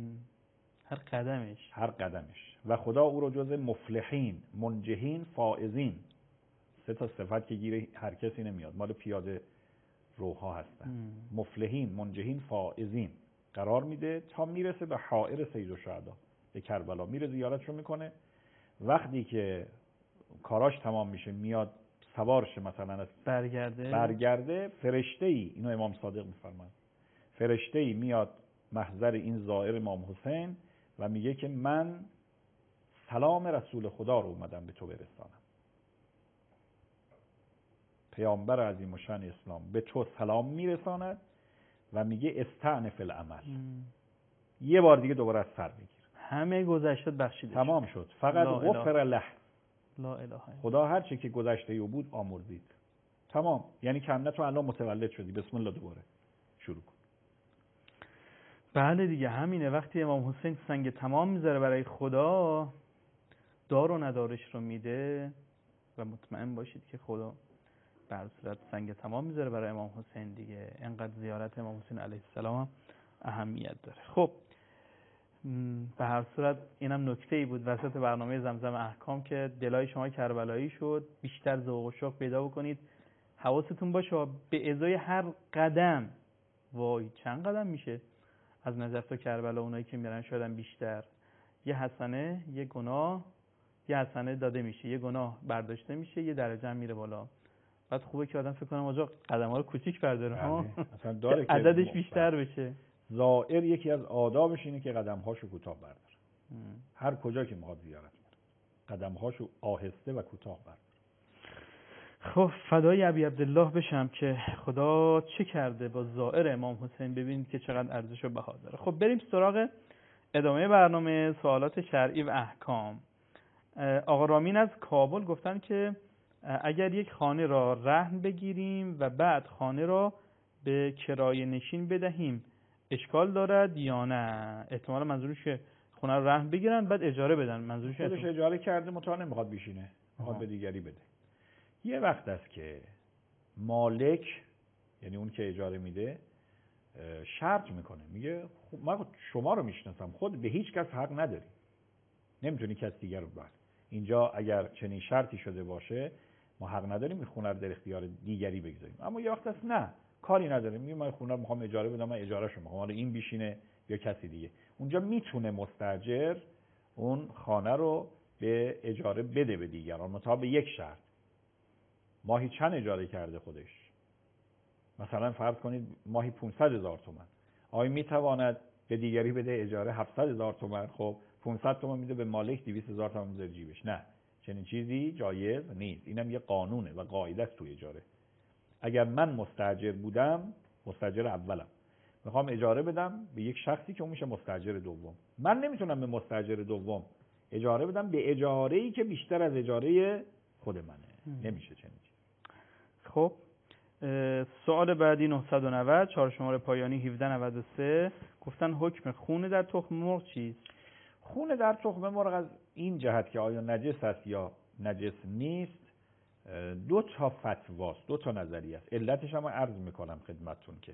هر قدمش. و خدا او رو جز مفلحین، منجحین، فائزین، سه تا صفت که گیر هر کسی نمیاد، مال پیاده روها هستن. مفلحین، منجحین، فائزین قرار میده تا میرسه به حائر سید الشهدا به کربلا، میره زیارتشو میکنه. وقتی که کاراش تمام میشه میاد سوارش مثلا از برگرده فرشته‌ای، اینو امام صادق میفرماید، فرشته‌ای میاد محضر این زائر امام حسین و میگه که من سلام رسول خدا رو اومدم به تو برسانم. پیامبر عظیم الشأن اسلام به تو سلام میرساند و میگه استعنف العمل. یه بار دیگه دوباره از سر بگیر. همه گذشته بخشیده تمام شد. فقط غفر له. لا اله. خدا هر چی که گذشته او بود آمرزید. تمام. یعنی کنه تو الان متولد شدی، بسم الله دوباره شروع کن. بله دیگه همینه. وقتی امام حسین سنگ تمام میذاره برای خدا، دار و ندارش رو میده و مطمئن باشید که خدا بر صورت سنگ تمام میذاره برای امام حسین دیگه. اینقدر زیارت امام حسین علیه السلام اهمیت داره. خب به هر صورت اینم نکته‌ای بود وسط برنامه زمزم احکام که دلای شما کربلایی شد، بیشتر ذوق و شوق پیدا بکنید. حواستون باشه به ازای هر قدم، وای چند قدم میشه از نجف تا کربلا، اونایی که میرن شدن بیشتر، یه حسنه یه گناه، یه حسنه داده میشه، یه گناه برداشته میشه، یه درجه هم میره بالا. بعد خوبه که آدم فکر کنه آقا قدم‌ها رو کوچیک برداره ها، اصلا داره که عددش بیشتر بشه. زائر یکی از آدابش اینه که قدم‌هاشو کوتاه برداره. هر کجا که میخواد زیارت کنه قدمهاشو آهسته و کوتاه بر. خب فدای ابی عبدالله بشم که خدا چه کرده با زائر امام حسین، ببینید که چقدر ارزش و بها داره. خب بریم سراغ ادامه برنامه، سوالات شرعی و احکام. آقا رامین از کابل گفتن که اگر یک خانه را رهن بگیریم و بعد خانه را به کرایه نشین بدهیم اشکال دارد یا نه؟ احتمالا منظورش که خونه رو رهن بگیرن بعد اجاره بدن، منظورش خودش اجاره کرده مطمئن نمیخواد بشینه، میخواد به دیگری بده. یه وقت است که مالک، یعنی اون که اجاره میده، شرط میکنه، میگه خب من شما رو میشناسم، خود به هیچ کس حق نداری، نمیتونی کس دیگر رو بر. اینجا اگر چنین شرطی شده باشه ما حق نداریم این خونه رو در اختیار دیگری بگذاریم. اما یه وقت است نه، کاری نداریم، میگه من خونه رو میخوام اجاره بدم، من اجارهشو میخوام، حالا این بشینه یا کسی دیگه. اونجا میتونه مستاجر اون خانه رو به اجاره بده به دیگران، مطابق یک شرط. ماهی چند اجاره کرده خودش؟ مثلا فرض کنید ماهی 500,000 تومان. آیا میتواند به دیگری بده اجاره 700,000 تومان؟ خب 500 تومان میده به مالک، 200,000 تومان میذاره جیبش. نه، چنین چیزی جایز نیست. اینم یه قانونه و قاعده است تو اجاره. اگر من مستاجر بودم، مستاجر اولم، میخوام اجاره بدم به یک شخصی که اون میشه مستاجر دوم، من نمیتونم به مستاجر دوم اجاره بدم به اجاره‌ای که بیشتر از اجاره خود منه. نمیشه چنین چیزی. خب سوال بعدی 990 4 شماره پایانی 1793 گفتن حکم خون در تخم مرغ چیست؟ خون در تخم مرغ از این جهت که آیا نجس است یا نجس نیست دو تا فتواست، دو تا نظریه است. علتش هم عرض میکنم خدمتتون که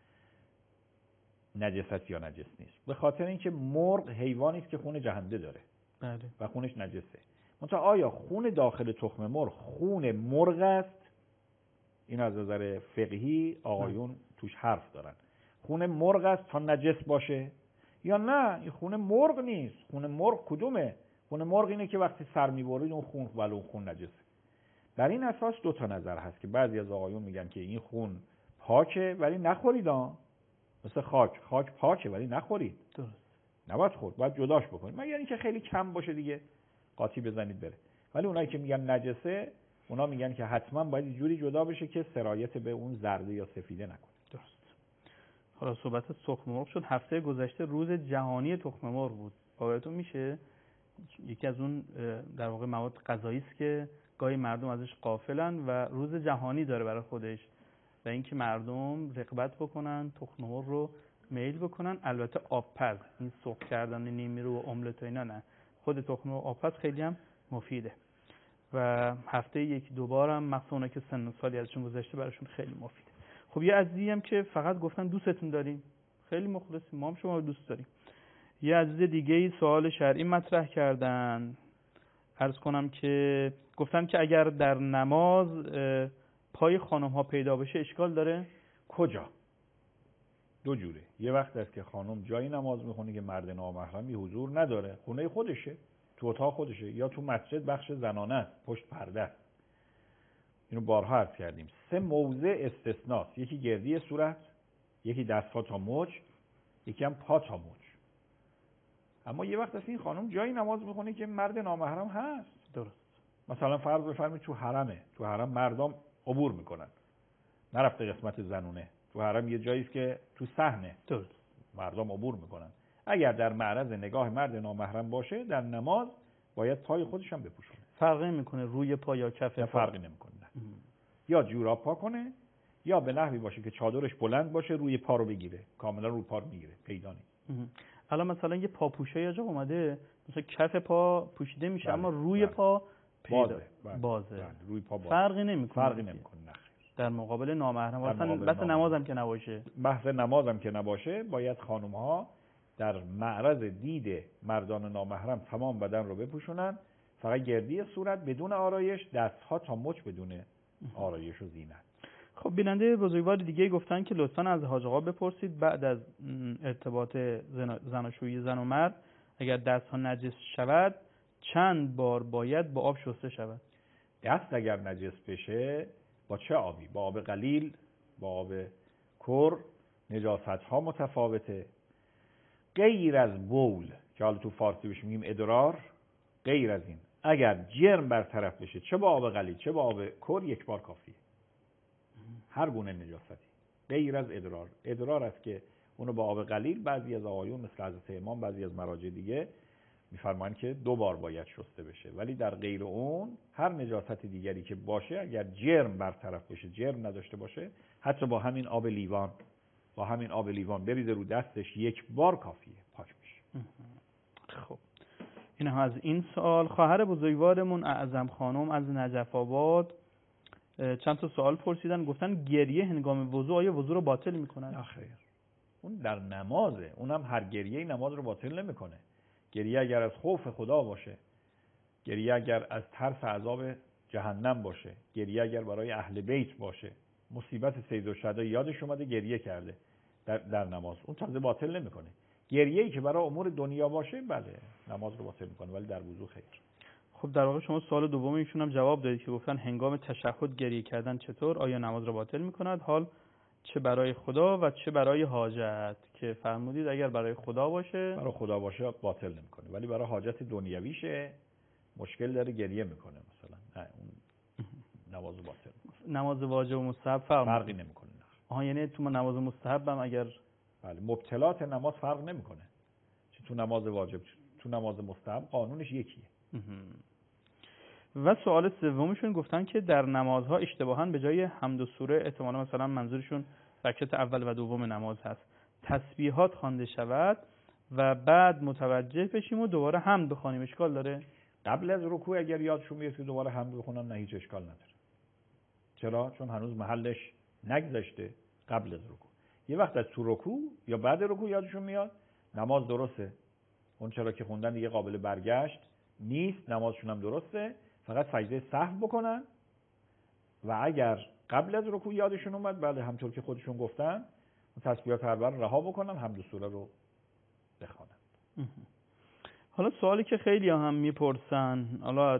نجس است یا نجس نیست. به خاطر اینکه مرغ حیوانی است که خون جهنده داره. بله. و خونش نجسه. منتها آیا خون داخل تخم مرغ خون مرغ است؟ این از نظر فقهی آقایون توش حرف دارن. خون مرغ است تا نجس باشه یا نه این خون مرغ نیست؟ خون مرغ کدومه؟ خون مرغ اینه که وقتی سر میبرید اون خون ولو خون نجسه. بر این اساس دو تا نظر هست که بعضی از آقایون میگن که این خون پاکه ولی نخورید مثل خاک پاکه ولی نخورید. درست. نباید خورد، باید جداش بکنید، مگر اینکه خیلی کم باشه دیگه قاطی بزنید بره. ولی اونایی که میگن نجسه اونا میگن که حتما باید جوری جدا بشه که سرایت به اون زرده یا سفیده نکنه. درست. حالا صحبت از تخم مرغ شد. هفته گذشته روز جهانی تخم مرغ بود. باورتون میشه یکی از اون در واقع مواد غذایی است که گاهی مردم ازش غافلن و روز جهانی داره برای خودش و اینکه مردم رغبت بکنن تخم مرغ رو میل بکنن. البته آبپز، این سرخ کردن نیمی رو و املت و اینا نه، خود تخم مرغ آبپز خیلی هم مفیده و هفته یک دو بار هم مخصوصا که سن و سالی ازشون گذشته براشون خیلی مفیده. خب یه عزیزی هم که فقط گفتن دوستتون داریم، خیلی مخلصیم، ما هم شما رو دوست داریم. یه عزیز دیگه ای سوال شرعی مطرح کردن، عرض کنم که گفتن که اگر در نماز پای خانم ها پیدا بشه اشکال داره؟ کجا؟ دو جوره. یه وقت است که خانم جایی نماز میخونه که مرد نامحرمی حضور نداره، خونه خودشه، تو اتاق خودشه، یا تو مسجد بخش زنانه است، پشت پرده است. اینو بارها عرض کردیم. سه موضع استثناست، یکی گردی صورت، یکی دست‌ها تا مچ، یکی هم پا تا مچ. اما یه وقت است این خانم جایی نماز میخونه که مرد نامحرم هست. درست. مثلا فرض بفرمایید تو حرمه، تو حرم مردم عبور میکنن، نرفته قسمت زنونه، تو حرم یه جایی است که تو صحنه، درست، مردم عبور میکنن. اگر در معرض نگاه مرد نامحرم باشه در نماز باید پای خودش هم بپوشونه. فرقی نمیکنه روی پا یا کف پا؟ فرقی نمیکنه. یا جوراب پا کنه یا به نحوی باشه که چادرش بلند باشه روی پا رو بگیره، کاملا روی پا رو میگیره، پیدا نیست. الان مثلا یه پاپوشه یا جا اومده مثلا کف پا پوشیده میشه اما روی پا بازه. روی پا بازه. فرقی نمیکنه. نه. در مقابل نامحرم اصلا بس نمازم که نباشه. بحث نمازم که نباشه باید خانم ها در معرض دید مردان نامحرم تمام بدن رو بپوشونن، فقط گردی صورت بدون آرایش، دستها تا مچ بدون آرایش و زینت. خب بیننده بزرگوار دیگه گفتن که لطفاً از حاج آقا بپرسید بعد از ارتباط زناشویی زن و مرد اگر دستها نجس شود چند بار باید با آب شسته شود؟ دست اگر نجس بشه با چه آبی؟ با آب قلیل، با آب کر، نجاست ها متفاوته. غیر از بول که حالا تو فارسی بهش میگیم ادرار، غیر از این اگر جرم برطرف بشه چه با آب قلیل چه با آب کر یک بار کافیه. هر گونه نجاستی غیر از ادرار است که اونو با آب قلیل بعضی از آقایون مثل حضرت امام، بعضی از مراجع دیگه میفرمایند که 2 بار باید شسته بشه. ولی در غیر اون هر نجاست دیگری که باشه اگر جرم برطرف بشه، جرم نداشته باشه، حتی با همین آب لیوان بریزه رو دستش یک بار کافیه، پاک میشه. خب این هم از این سوال. خواهر بزرگوارمون اعظم خانم از نجف آباد چند تا سوال پرسیدن، گفتن گریه هنگام وضو آیا وضو رو باطل میکنه؟ نه خیر، اون در نمازه، اونم هر گریه نماز رو باطل نمیکنه. گریه اگر از خوف خدا باشه، گریه اگر از ترس عذاب جهنم باشه، گریه اگر برای اهل بیت باشه، مصیبت سید الشهدا یادش اومده گریه کرده در نماز، اون تازه باطل نمیکنه. گریه‌ای که برای امور دنیا باشه بله نماز رو باطل میکنه، ولی در وضو خیر. خب در واقع شما سوال دوم ایشون هم جواب دادید که گفتن هنگام تشهد گریه کردن چطور، آیا نماز رو باطل میکند، حال چه برای خدا و چه برای حاجت، که فرمودید اگر برای خدا باشه باطل نمیکنه، ولی برای حاجت دنیویشه مشکل داره گریه میکنه مثلا، نه اون نماز باطل میکنه. نماز واجب و مستحب فرقی نمیکنه. یعنی تو نماز مستحب هم اگر بله مبطلات نماز فرق نمیکنه، چه تو نماز واجب تو نماز مستحب قانونش یکیه. و سوال سومشون گفتن که در نمازها اشتباهاً به جای حمد و سوره، احتمالاً مثلا منظورشون رکعت اول و دوم نماز هست، تسبیحات خوانده شود و بعد متوجه بشیم و دوباره حمد بخوانیم، اشکال داره؟ قبل از رکوع اگر یادشون بیاد که دوباره حمد بخونن نه هیچ اشکال نداره. چرا؟ چون هنوز محلش نگذشته قبل از رکوع. یه وقت از تو رکوع یا بعد رکوع یادشون میاد نماز درسته، اون چرا که خوندن دیگه قابل برگشت نیست، نمازشون هم درسته، فقط سجده سهو بکنن. و اگر قبل از رکوع یادشون اومد بله همطور که خودشون گفتن تسبیحات اربعه رها بکنن، حمد و سوره رو بخونن. حالا سوالی که خیلی هم میپرسن، حالا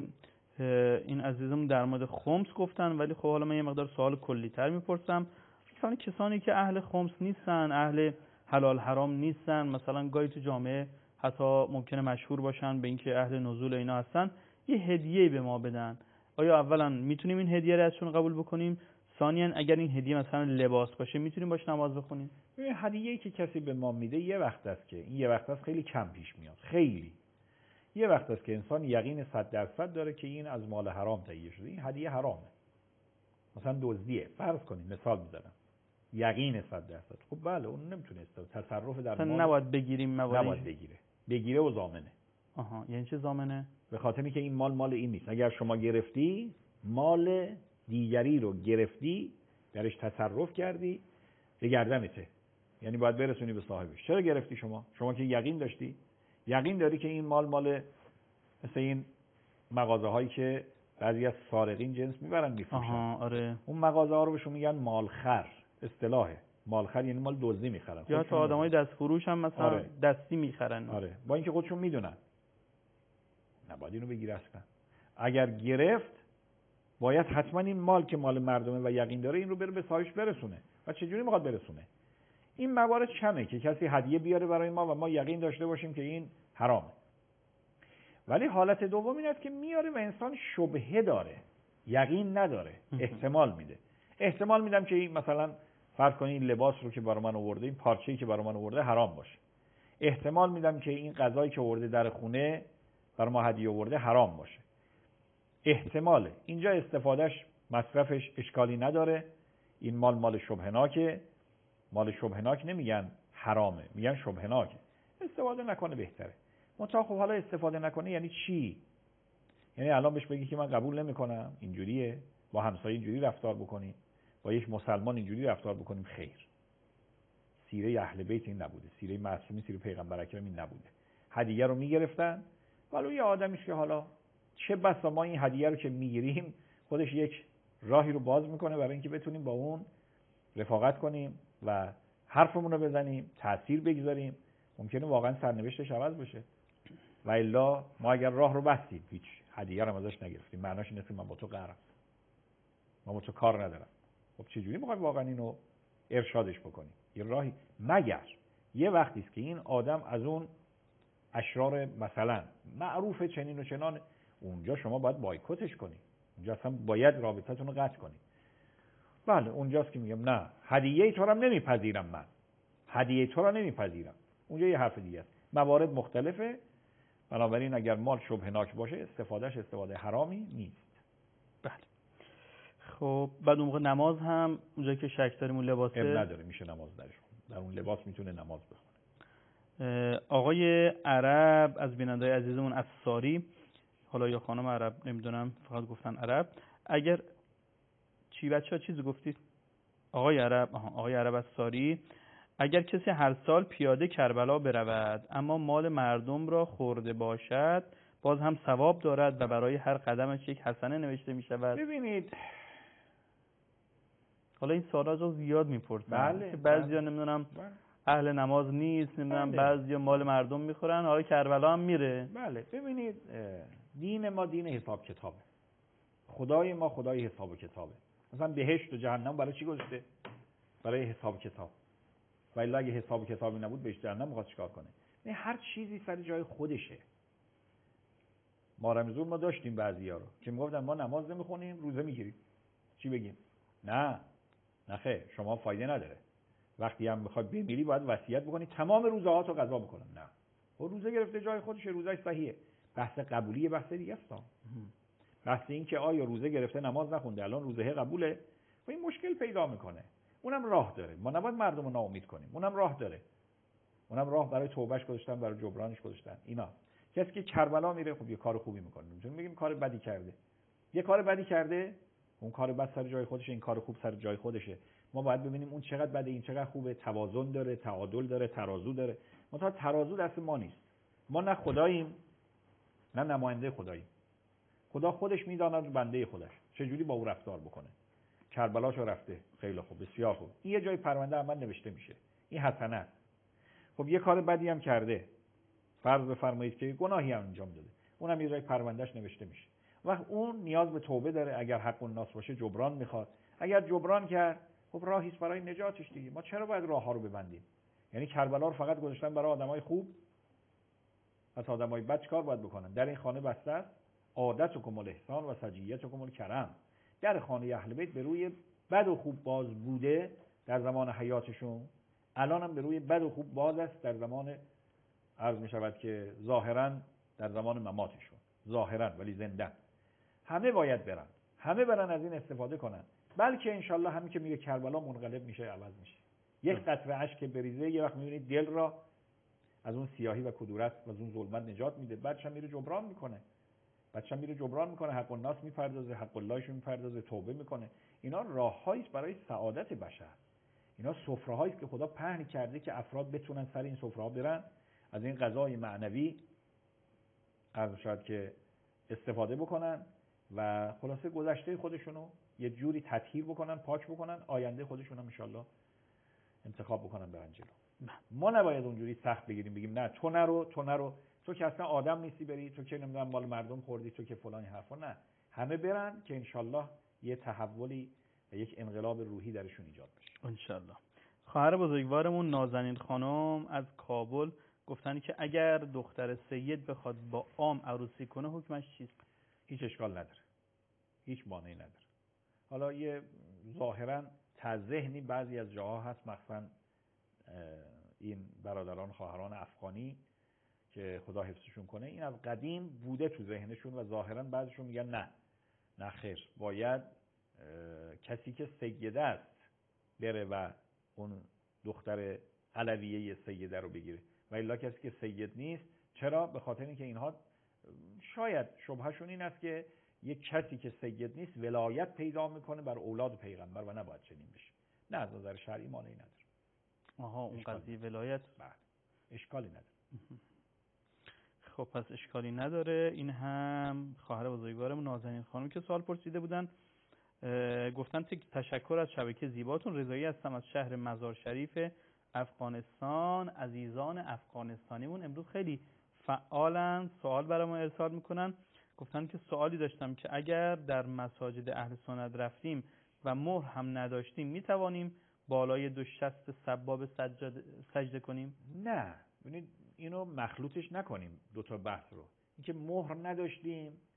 این عزیزم در مورد خمس گفتن، ولی خب حالا من یه مقدار سوال کلی تر میپرسم. مثلا کسانی که اهل خمس نیستن، اهل حلال حرام نیستن، مثلا گاهی تو جامعه حتی ممکنه مشهور باشن به اینکه اهل نزول اینا هستن، یه هدیه به ما بدن، آیا اولا میتونیم این هدیه رو ازشون قبول بکنیم؟ ثانیاً اگر این هدیه مثلا لباس باشه میتونیم باش نماز بخونیم؟ این هدیه‌ای که کسی به ما میده یه وقت است که این یه وقت است خیلی کم پیش میاد، خیلی یه وقت است که انسان یقین 100% داره که این از مال حرام تهیه شده، این هدیه حرامه، مثلا دزدیه، فرض کنیم مثال میزنم، یقین 100%، خب بله اون نمیتونه تصرف در مال نباید بگیریم، نباید بگیره و ضامنه. یعنی چه ضامنه؟ به خاطر اینکه این مال این نیست. اگر شما گرفتی مال دیگری رو گرفتی، درش تصرف کردی، به گردنته، یعنی باید برسونی به صاحبش. چرا گرفتی شما که یقین داشتی، یقین داری که این مال مثل این مغازه هایی که بعضی از سارقین جنس میبرن میفروشن، آره. اون مغازه ها رو بهشون میگن مالخر، اصطلاحه مالخر، یعنی مال دزدی میخرن، یا تو آدمای دست فروش هم مثلا آره. دستی میخرن. آره، با اینکه خودشون میدونن نباید اینو بگیره اصلا. اگر گرفت باید حتما این مال که مال مردمه و یقین داره این رو بره به صاحبش برسونه. و چجوری میخواد برسونه؟ این موارد کمه که کسی هدیه بیاره برای ما و ما یقین داشته باشیم که این حرامه. ولی حالت دوم این است که میاره و انسان شبهه داره، یقین نداره، احتمال میده. احتمال میدم که این مثلا فرض کنید این لباس رو که برای من آورده، این پارچه‌ای که برای من آورده حرام باشه. احتمال میدم که این غذایی که آورده در خونه برای ما هدیه آورده حرام باشه. احتماله. اینجا استفادهش، مصرفش اشکالی نداره. این مال شبهناکه. مال شبهناک نمیگن حرامه، میگن شبهناکه. استفاده نکنه بهتره. منتها خب حالا استفاده نکنه یعنی چی؟ یعنی الان بهش بگی که من قبول نمیکنم اینجوریه، با همسایه اینجوری رفتار بکنی، با یک مسلمان اینجوری رفتار بکنیم، خیر. سیره اهل بیت این نبوده، سیره معصومین، سیره پیغمبر اکرم این نبوده. هدیه رو میگرفتن، ولی یه آدمیش که حالا چه بسا ما این هدیه رو که میگیریم خودش یک راهی رو باز میکنه برای اینکه بتونیم با اون رفاقت کنیم و حرفمون رو بزنیم، تأثیر بگذاریم. ممکنه واقعا سرنوشتش عوض بشه. و الا ما اگر راه رو بستیم، هیچ هدیه رو ازش نگرفتیم، معناش اینه که من با تو قهرم، من با تو کار ندارم. خب چجوری میخوای واقعا اینو ارشادش بکنی؟ یه راهی، مگر یه وقتی است که این آدم از اون اشرار مثلا معروف چنین و چنان، اونجا شما باید بایکوتش کنی، اونجا اصلا باید رابطتون رو قطع کنی. بله اونجاست که میگم نه هدیه تو رو نمیپذیرم، من هدیه تو رو نمیپذیرم. اونجا یه حرف دیگه است. موارد مختلفه، بنابراین اگر مال شبهناک باشه استفادهش استفاده حرامی نیست. بله. خب بعد اون موقع نماز هم اونجا که شک داریم اون لباسه نداره، میشه نماز درش در اون لباس میتونه نماز بخونه. آقای عرب از بیننده‌های عزیزمون از ساری، حالا یا خانم عرب نمیدونم، فقط گفتن عرب. اگر بچه‌ها چیزی گفتید؟ آقای عرب از ساری، اگر کسی هر سال پیاده کربلا برود اما مال مردم را خورده باشد باز هم ثواب دارد و برای هر قدمش یک حسنه نوشته می شود. ببینید حالا این سوالا رو زیاد میپرسن. بله، که بعضیا نمیدونم اهل نماز نیست، نمیدونم بعضیا مال مردم میخورن، حالا کربلا هم میره. بله ببینید دین ما دین حساب کتابه، خدای ما خدای حساب و کتابه. مثلا بهشت و جهنم برای چی گذاشته؟ برای حساب کتاب. ولی اگه حساب کتابی نبود بهشت جهنم میخواد چیکار کنه؟ نه هر چیزی سر جای خودشه. ما رمضان ما داشتیم بعضیا رو که میگفتن ما نماز نمیخونیم روزه میگیریم. چی بگیم؟ نه خیر، شما فایده نداره. وقتی هم میخوای بمیری باید وصیت بکنی تمام روزه‌هاتو قضا بکنن. نه و روزه گرفته جای خودشه، روزش صحیحه. بحث قبولی بحث دیگه است. بحث این که آیا روزه گرفته نماز نخونده الان روزه قبوله و این مشکل پیدا میکنه. اونم راه داره، ما نباید مردم رو ناامید کنیم. اونم راه داره، اونم راه برای توبهش گذاشتن، برای جبرانش گذاشتن. اینا کسی که کربلا میره خب یه کار خوبی میکنه، نمیتونیم بگیم کار بدی کرده. یه کار بدی کرده، اون کار بد سر جای خودشه، این کار خوب سر جای خودشه. ما باید ببینیم اون چقدر بده، این چقدر خوبه، توازن داره، تعادل داره، ترازو داره. مثلا ترازو دست ما نیست. ما نه خداییم نه نماینده خداییم. خدا خودش میداند بنده خودش چجوری با او رفتار بکنه. کربلاشو رفته، خیلی خوب، بسیار خوب. این یه جای پرونده عمل نوشته میشه، این حسنه است. خب یه کار بدی هم کرده، فرض بفرمایید که گناهی هم انجام داده، اونم یه جای پروندهش نوشته میشه. وقت اون نیاز به توبه داره، اگر حق الناس باشه جبران میخواد. اگر جبران کرد خب راهی است برای نجاتش دیگه. ما چرا باید راهها رو ببندیم؟ یعنی کربلا رو فقط گذاشتن برای آدمای خوب، پس آدمای بد چیکار باید بکنن؟ در این خانه بسته است عادتکم الاحسان و سجیتکم الکرم. در خانه اهل بیت به روی بد و خوب باز بوده در زمان حیاتشون، الان هم به روی بد و خوب باز است در زمان، عرض می شود که ظاهرا در زمان مماتشون، ظاهرا ولی زنده. همه باید برن، همه برن از این استفاده کنن، بلکه انشالله همین که میگه کربلا منقلب میشه، عوض میشه. یک قطره اشک که بریزه یه وقت میبینید دل را از اون سیاهی و کدورت و از اون ظلمت نجات میده. بعدش هم میره جبران میکنه، حق الناس میپردازه، حق اللهش میپردازه، توبه میکنه. اینا راههایی است برای سعادت بشر. اینا سفره‌هایی است که خدا پهن کرده که افراد بتونن سر این سفره‌ها برن، از این غذای معنوی عرض شد که استفاده بکنن و خلاصه گذشته خودشونو یه جوری تطهیر بکنن، پاک بکنن، آینده خودشون هم ان شاءالله انتخاب بکنن برن جلو. ما نباید اونجوری سخت بگیریم بگیم نه تو نرو، تو که اصلا آدم نیستی بری، تو که نمیدونم مال مردم خوردی، تو که فلان حرفا. نه، همه برن که انشالله یه تحولی و یک انقلاب روحی درشون ایجاد بشه انشالله. خواهر بزرگوارمون نازنین خانم از کابل گفتن که اگر دختر سید بخواد با عام عروسی کنه حکمش چیست؟ هیچ اشکال نداره، هیچ مانعی نداره. حالا یه ظاهرا تذهنی بعضی از جاها هست، مثلا این برادران خواهران افغانی که خدا حفظشون کنه، این از قدیم بوده تو ذهنشون و ظاهرا بعضیشون میگن نه خیر، باید کسی که سیده است بره و اون دختر علویه سیده رو بگیره و الا کسی که سید نیست. چرا؟ به خاطر اینکه اینها شاید شبهشون این است که یک کسی که سید نیست ولایت پیدا میکنه بر اولاد پیغمبر و نباید چنین بشه. نه، از نظر شرعی مانعی نداره. اون قضیه ولایت بله، اشکالی نداره. خب پس اشکالی نداره. این هم خواهر بزرگوارمون نازنین خانم که سوال پرسیده بودن، گفتن تشکر از شبکه زیباتون. رضایی هستم از شهر مزار شریف افغانستان. عزیزان افغانستانیمون امروز خیلی فعالن، سوال برامون ارسال میکنن. گفتن که سوالی داشتم که اگر در مساجد اهل سنت رفتیم و مهر هم نداشتیم میتوانیم بالای 2 شست سباب سجده کنیم؟ نه، ببینید اینو مخلوطش نکنیم دو تا بحث رو. اینکه مهر نداشتیم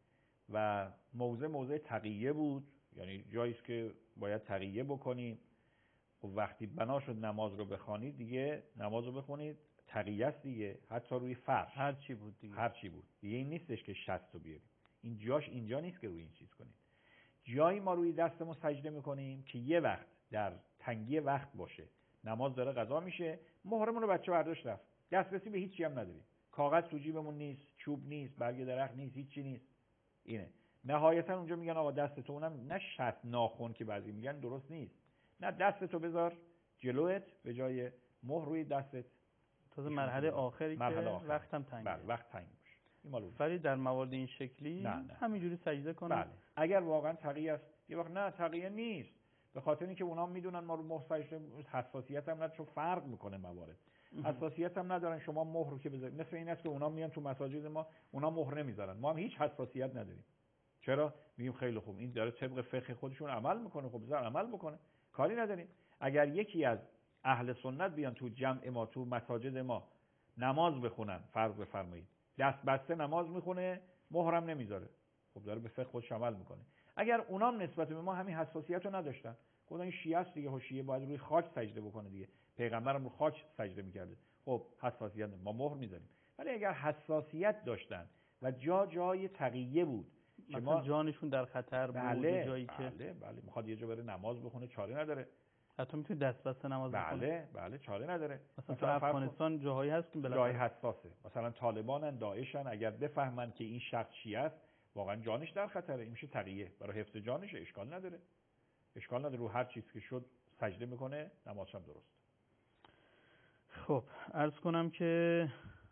و موضع تقیه بود، یعنی جایی است که باید تقیه بکنیم. خب وقتی بنا شد نماز رو بخوانید دیگه نماز رو بخونید تقیه است دیگه، حتی روی فرش هر چی بود دیگه این نیستش که شست رو بیاریم. این جاش اینجا نیست که روی این چیز کنیم. جایی ما روی دستمون سجده میکنیم که یه وقت در تنگی وقت باشه، نماز داره قضا میشه، مهرمون رو بچه برداشت رفت، دسترسی به هیچی هم نداریم، کاغذ تو جیبمون نیست، چوب نیست، برگ درخت نیست، هیچی نیست. اینه نهایتا اونجا میگن آقا دستتو، اونم نه شست ناخن که بعضی میگن درست نیست، نه دستتو بذار جلوت به جای مهر روی دستت. تازه مرحله آخری که وقتم تنگه. بله وقت تنگ باشه. این مالو ولی در موارد این شکلی نه. همینجوری سجده کنه. بله اگر واقعا تقیه است، یه وقت نه تقیه نیست، به خاطر اینکه اونا میدونن ما رو مهر سجده حساسیت هم نداره، چون فرق میکنه موارد. حساسیت هم ندارن، شما مهر رو که بذارید مثل این است که اونا میان تو مساجد ما اونا مهر نمیذارن، ما هم هیچ حساسیت نداریم. چرا؟ میگیم خیلی خوب این داره طبق فقه خودشون عمل میکنه، خب بذار عمل بکنه، کاری نداریم. اگر یکی از اهل سنت بیان تو جمع ما، تو مساجد ما نماز بخونن، فرض بفرمایید دست بسته نماز میخونه، مهرم نمیذاره، خب داره به فقه خودش عمل میکنه. اگر اونام نسبت به ما همین حساسیت رو نداشتن، گفتن این شیعه است دیگه، شیعه باید روی خاک سجده بکنه دیگه، پیغمبرم رو خاک سجده میکرده، خب حساسیت ما مهر میذاریم. ولی اگر حساسیت داشتن و جای تقیه بود، مثلا جانشون در خطر بود، جایی که بله میخواد یه جا بره نماز بخونه، چاره نداره، حتی میتونه دست بسته نماز بخونه. بله چاره نداره. مثلا تو افغانستان جاهایی هست که جای حساسه، مثلا طالبانن، داعشن، اگر بفهمن که این شخص شیعه است واقعا جانش در خطره، این میشه تقیه برای حفظ جانش، اشکال نداره رو هر چیز که شد سجده میکنه، نمازش هم درست. خب عرض کنم که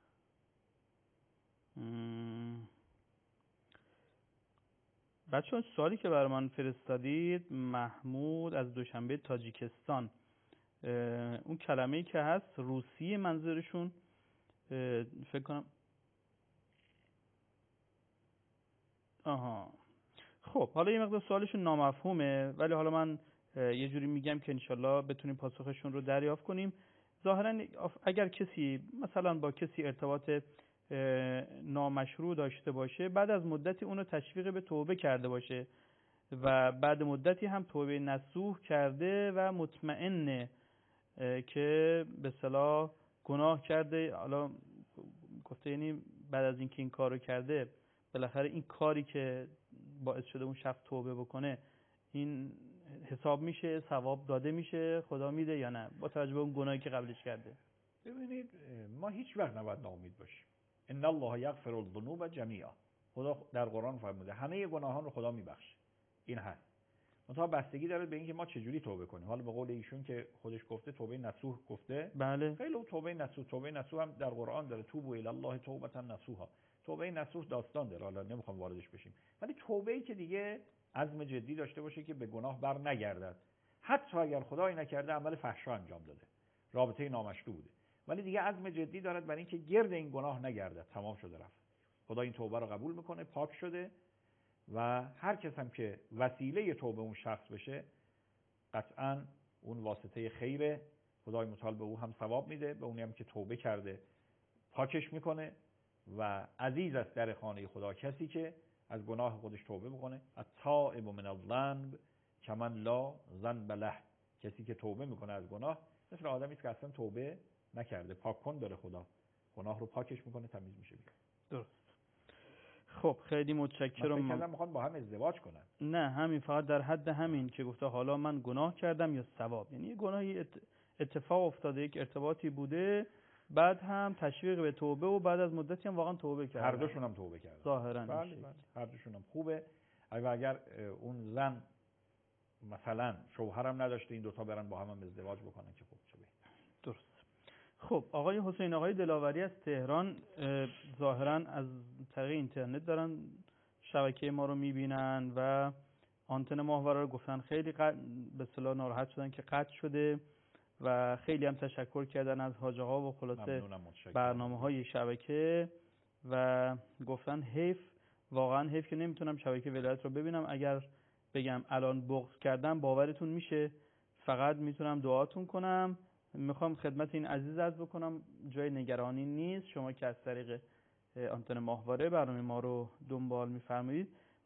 بچه‌ها سوالی که برای من فرستادید، محمود از دوشنبه تاجیکستان، اون کلمه‌ای که هست روسیه منظورشون فکر کنم. خب حالا یه مقدار سوالشون نامفهومه، ولی حالا من یه جوری میگم که انشالله بتونیم پاسخشون رو دریافت کنیم. ظاهرا اگر کسی مثلا با کسی ارتباط نامشروع داشته باشه، بعد از مدتی اونو تشویق به توبه کرده باشه و بعد مدتی هم توبه نصوح کرده و مطمئنه که به اصطلاح گناه کرده، حالا گفته یعنی بعد از اینکه این کارو کرده بالاخره این کاری که باعث شده اون شخص توبه بکنه این حساب میشه، ثواب داده میشه، خدا میده یا نه با توجه به اون گناهی که قبلش کرده؟ ببینید ما هیچ وقت نباید ناامید باشیم. ان الله یغفر الذنوب جمیعا، خدا در قرآن فرموده همه گناهان رو خدا میبخشه، این هست. منتها بستگی داره به اینکه ما چجوری توبه کنیم. حالا به قول ایشون که خودش گفته توبه نصوح گفته، بله خیلی توبه نصوح هم در قرآن داره، توبوا الی الله توبه نصوحا. توبه نصوح داستان داره، حالا نمیخوام واردش بشیم، ولی توبه‌ای که دیگه عزم جدی داشته باشه که به گناه بر نگردد، حتی اگر خدایی نکرده عمل فحشا انجام داده، رابطه نامشروع بوده، ولی دیگه عزم جدی دارد برای اینکه گرد این گناه نگردد، تمام شده رفت، خدا این توبه رو قبول میکنه، پاک شده. و هر کس هم که وسیله توبه اون شخص بشه، قطعاً اون واسطه خیره، خدای متعال به او هم ثواب میده، به اونی هم که توبه کرده پاکش میکنه. و عزیز است در خانه خدا کسی که از گناه خودش توبه بکنه. التائب من الذنب کمن لا ذنب له، کسی که توبه میکنه از گناه مثل آدمی است که اصلا توبه نکرده، پاک کن داره خدا، گناه رو پاکش میکنه، تمیز میشه. درست. خب خیلی متشکرم. من میخوام با هم ازدواج کنن. نه همین فقط در حد همین که گفته حالا من گناه کردم یا ثواب، یعنی یه گناهی اتفاق افتاده، یک ارتباطی بوده، بعد هم تشویق به توبه و بعد از مدتی هم واقعا توبه کردن. هر دوشون هم توبه کردن ظاهرا. بله. هر دوشون هم خوبه. اگر اون زن مثلا شوهرم نداشته، این دوتا برن با هم ازدواج بکنن که خوب چه بهتر. درست. خب آقای حسین، آقای دلاوری از تهران ظاهرا از طریق اینترنت دارن شبکه ما رو میبینن و آنتن ماهواره رو گفتن خیلی به اصطلاح ناراحت شدن که قطع شده و خیلی هم تشکر کردن از حاج آقا و خلاصه برنامه‌های شبکه و گفتن حیف، واقعا حیف که نمیتونم شبکه ولایت رو ببینم. اگر بگم الان بغض کردم باورتون میشه، فقط میتونم دعاتون کنم. میخوام خدمت این عزیز عرض بکنم جای نگرانی نیست، شما که از طریق آنتن ماهواره برنامه ما رو دنبال میفرمایید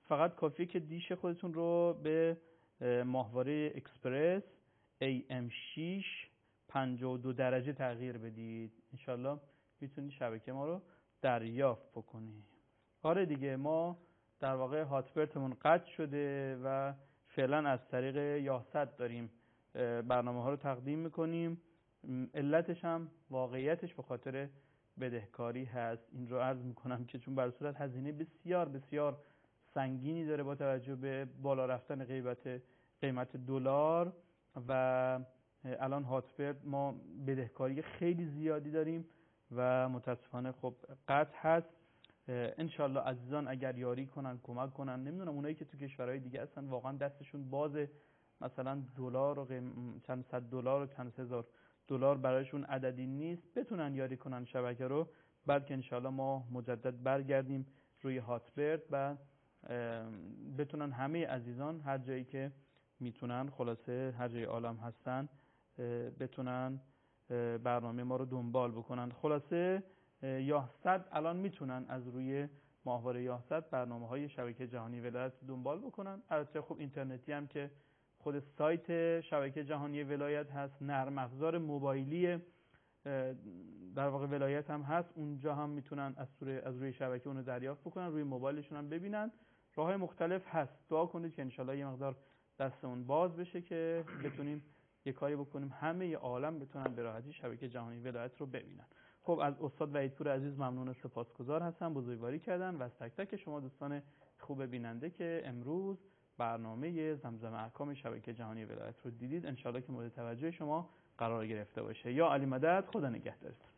فقط کافیه که دیش خودتون رو به ماهواره اکسپرس AM6 52 درجه تغییر بدید. انشالله میتونید شبکه ما رو دریافت بکنید. آره دیگه، ما در واقع هاتبرتمون قطع شده و فعلا از طریق یاست داریم برنامه ها رو تقدیم میکنیم. علتش هم واقعیتش به خاطر بدهکاری هست. این رو عرض میکنم که چون بر صورت هزینه بسیار بسیار سنگینی داره با توجه به بالا رفتن قیمت دلار و الان هاتبرد ما بدهکاری خیلی زیادی داریم و متاسفانه خب قطع هست. انشالله عزیزان اگر یاری کنن، کمک کنن، نمیدونم اونایی که تو کشورهای دیگه هستن واقعا دستشون بازه، مثلا دلار و چند صد دلار و چند هزار دلار برایشون عددی نیست، بتونن یاری کنن شبکه رو، بعد که انشالله ما مجدد برگردیم روی هاتبرد و بتونن همه عزیزان هر جایی که میتونن، خلاصه هر جای عالم هستن، بتونن برنامه ما رو دنبال بکنن. خلاصه یاهصد الان میتونن از روی ماهواره یاهصد برنامه‌های شبکه جهانی ولایت دنبال بکنن. البته خب اینترنتی هم که خود سایت شبکه جهانی ولایت هست، نرم افزار موبایلی در واقع ولایت هم هست، اونجا هم میتونن از روی شبکه اون رو دریافت بکنن، روی موبایلشون هم ببینن. راههای مختلف هست. دعا کنید که انشالله یه مقدار دستمون باز بشه که بتونیم یه کاری بکنیم همه عالم بتونن به راحتی شبکه جهانی ولایت رو ببینن. خب از استاد وحیدپور عزیز ممنون و سپاسگزار هستم، بزرگواری کردن و از تک تک شما دوستان خوب بیننده که امروز برنامه زمزمه احکام شبکه جهانی ولایت رو دیدید. انشالله که مورد توجه شما قرار گرفته باشه. یا علی مدد، خدا نگهدار.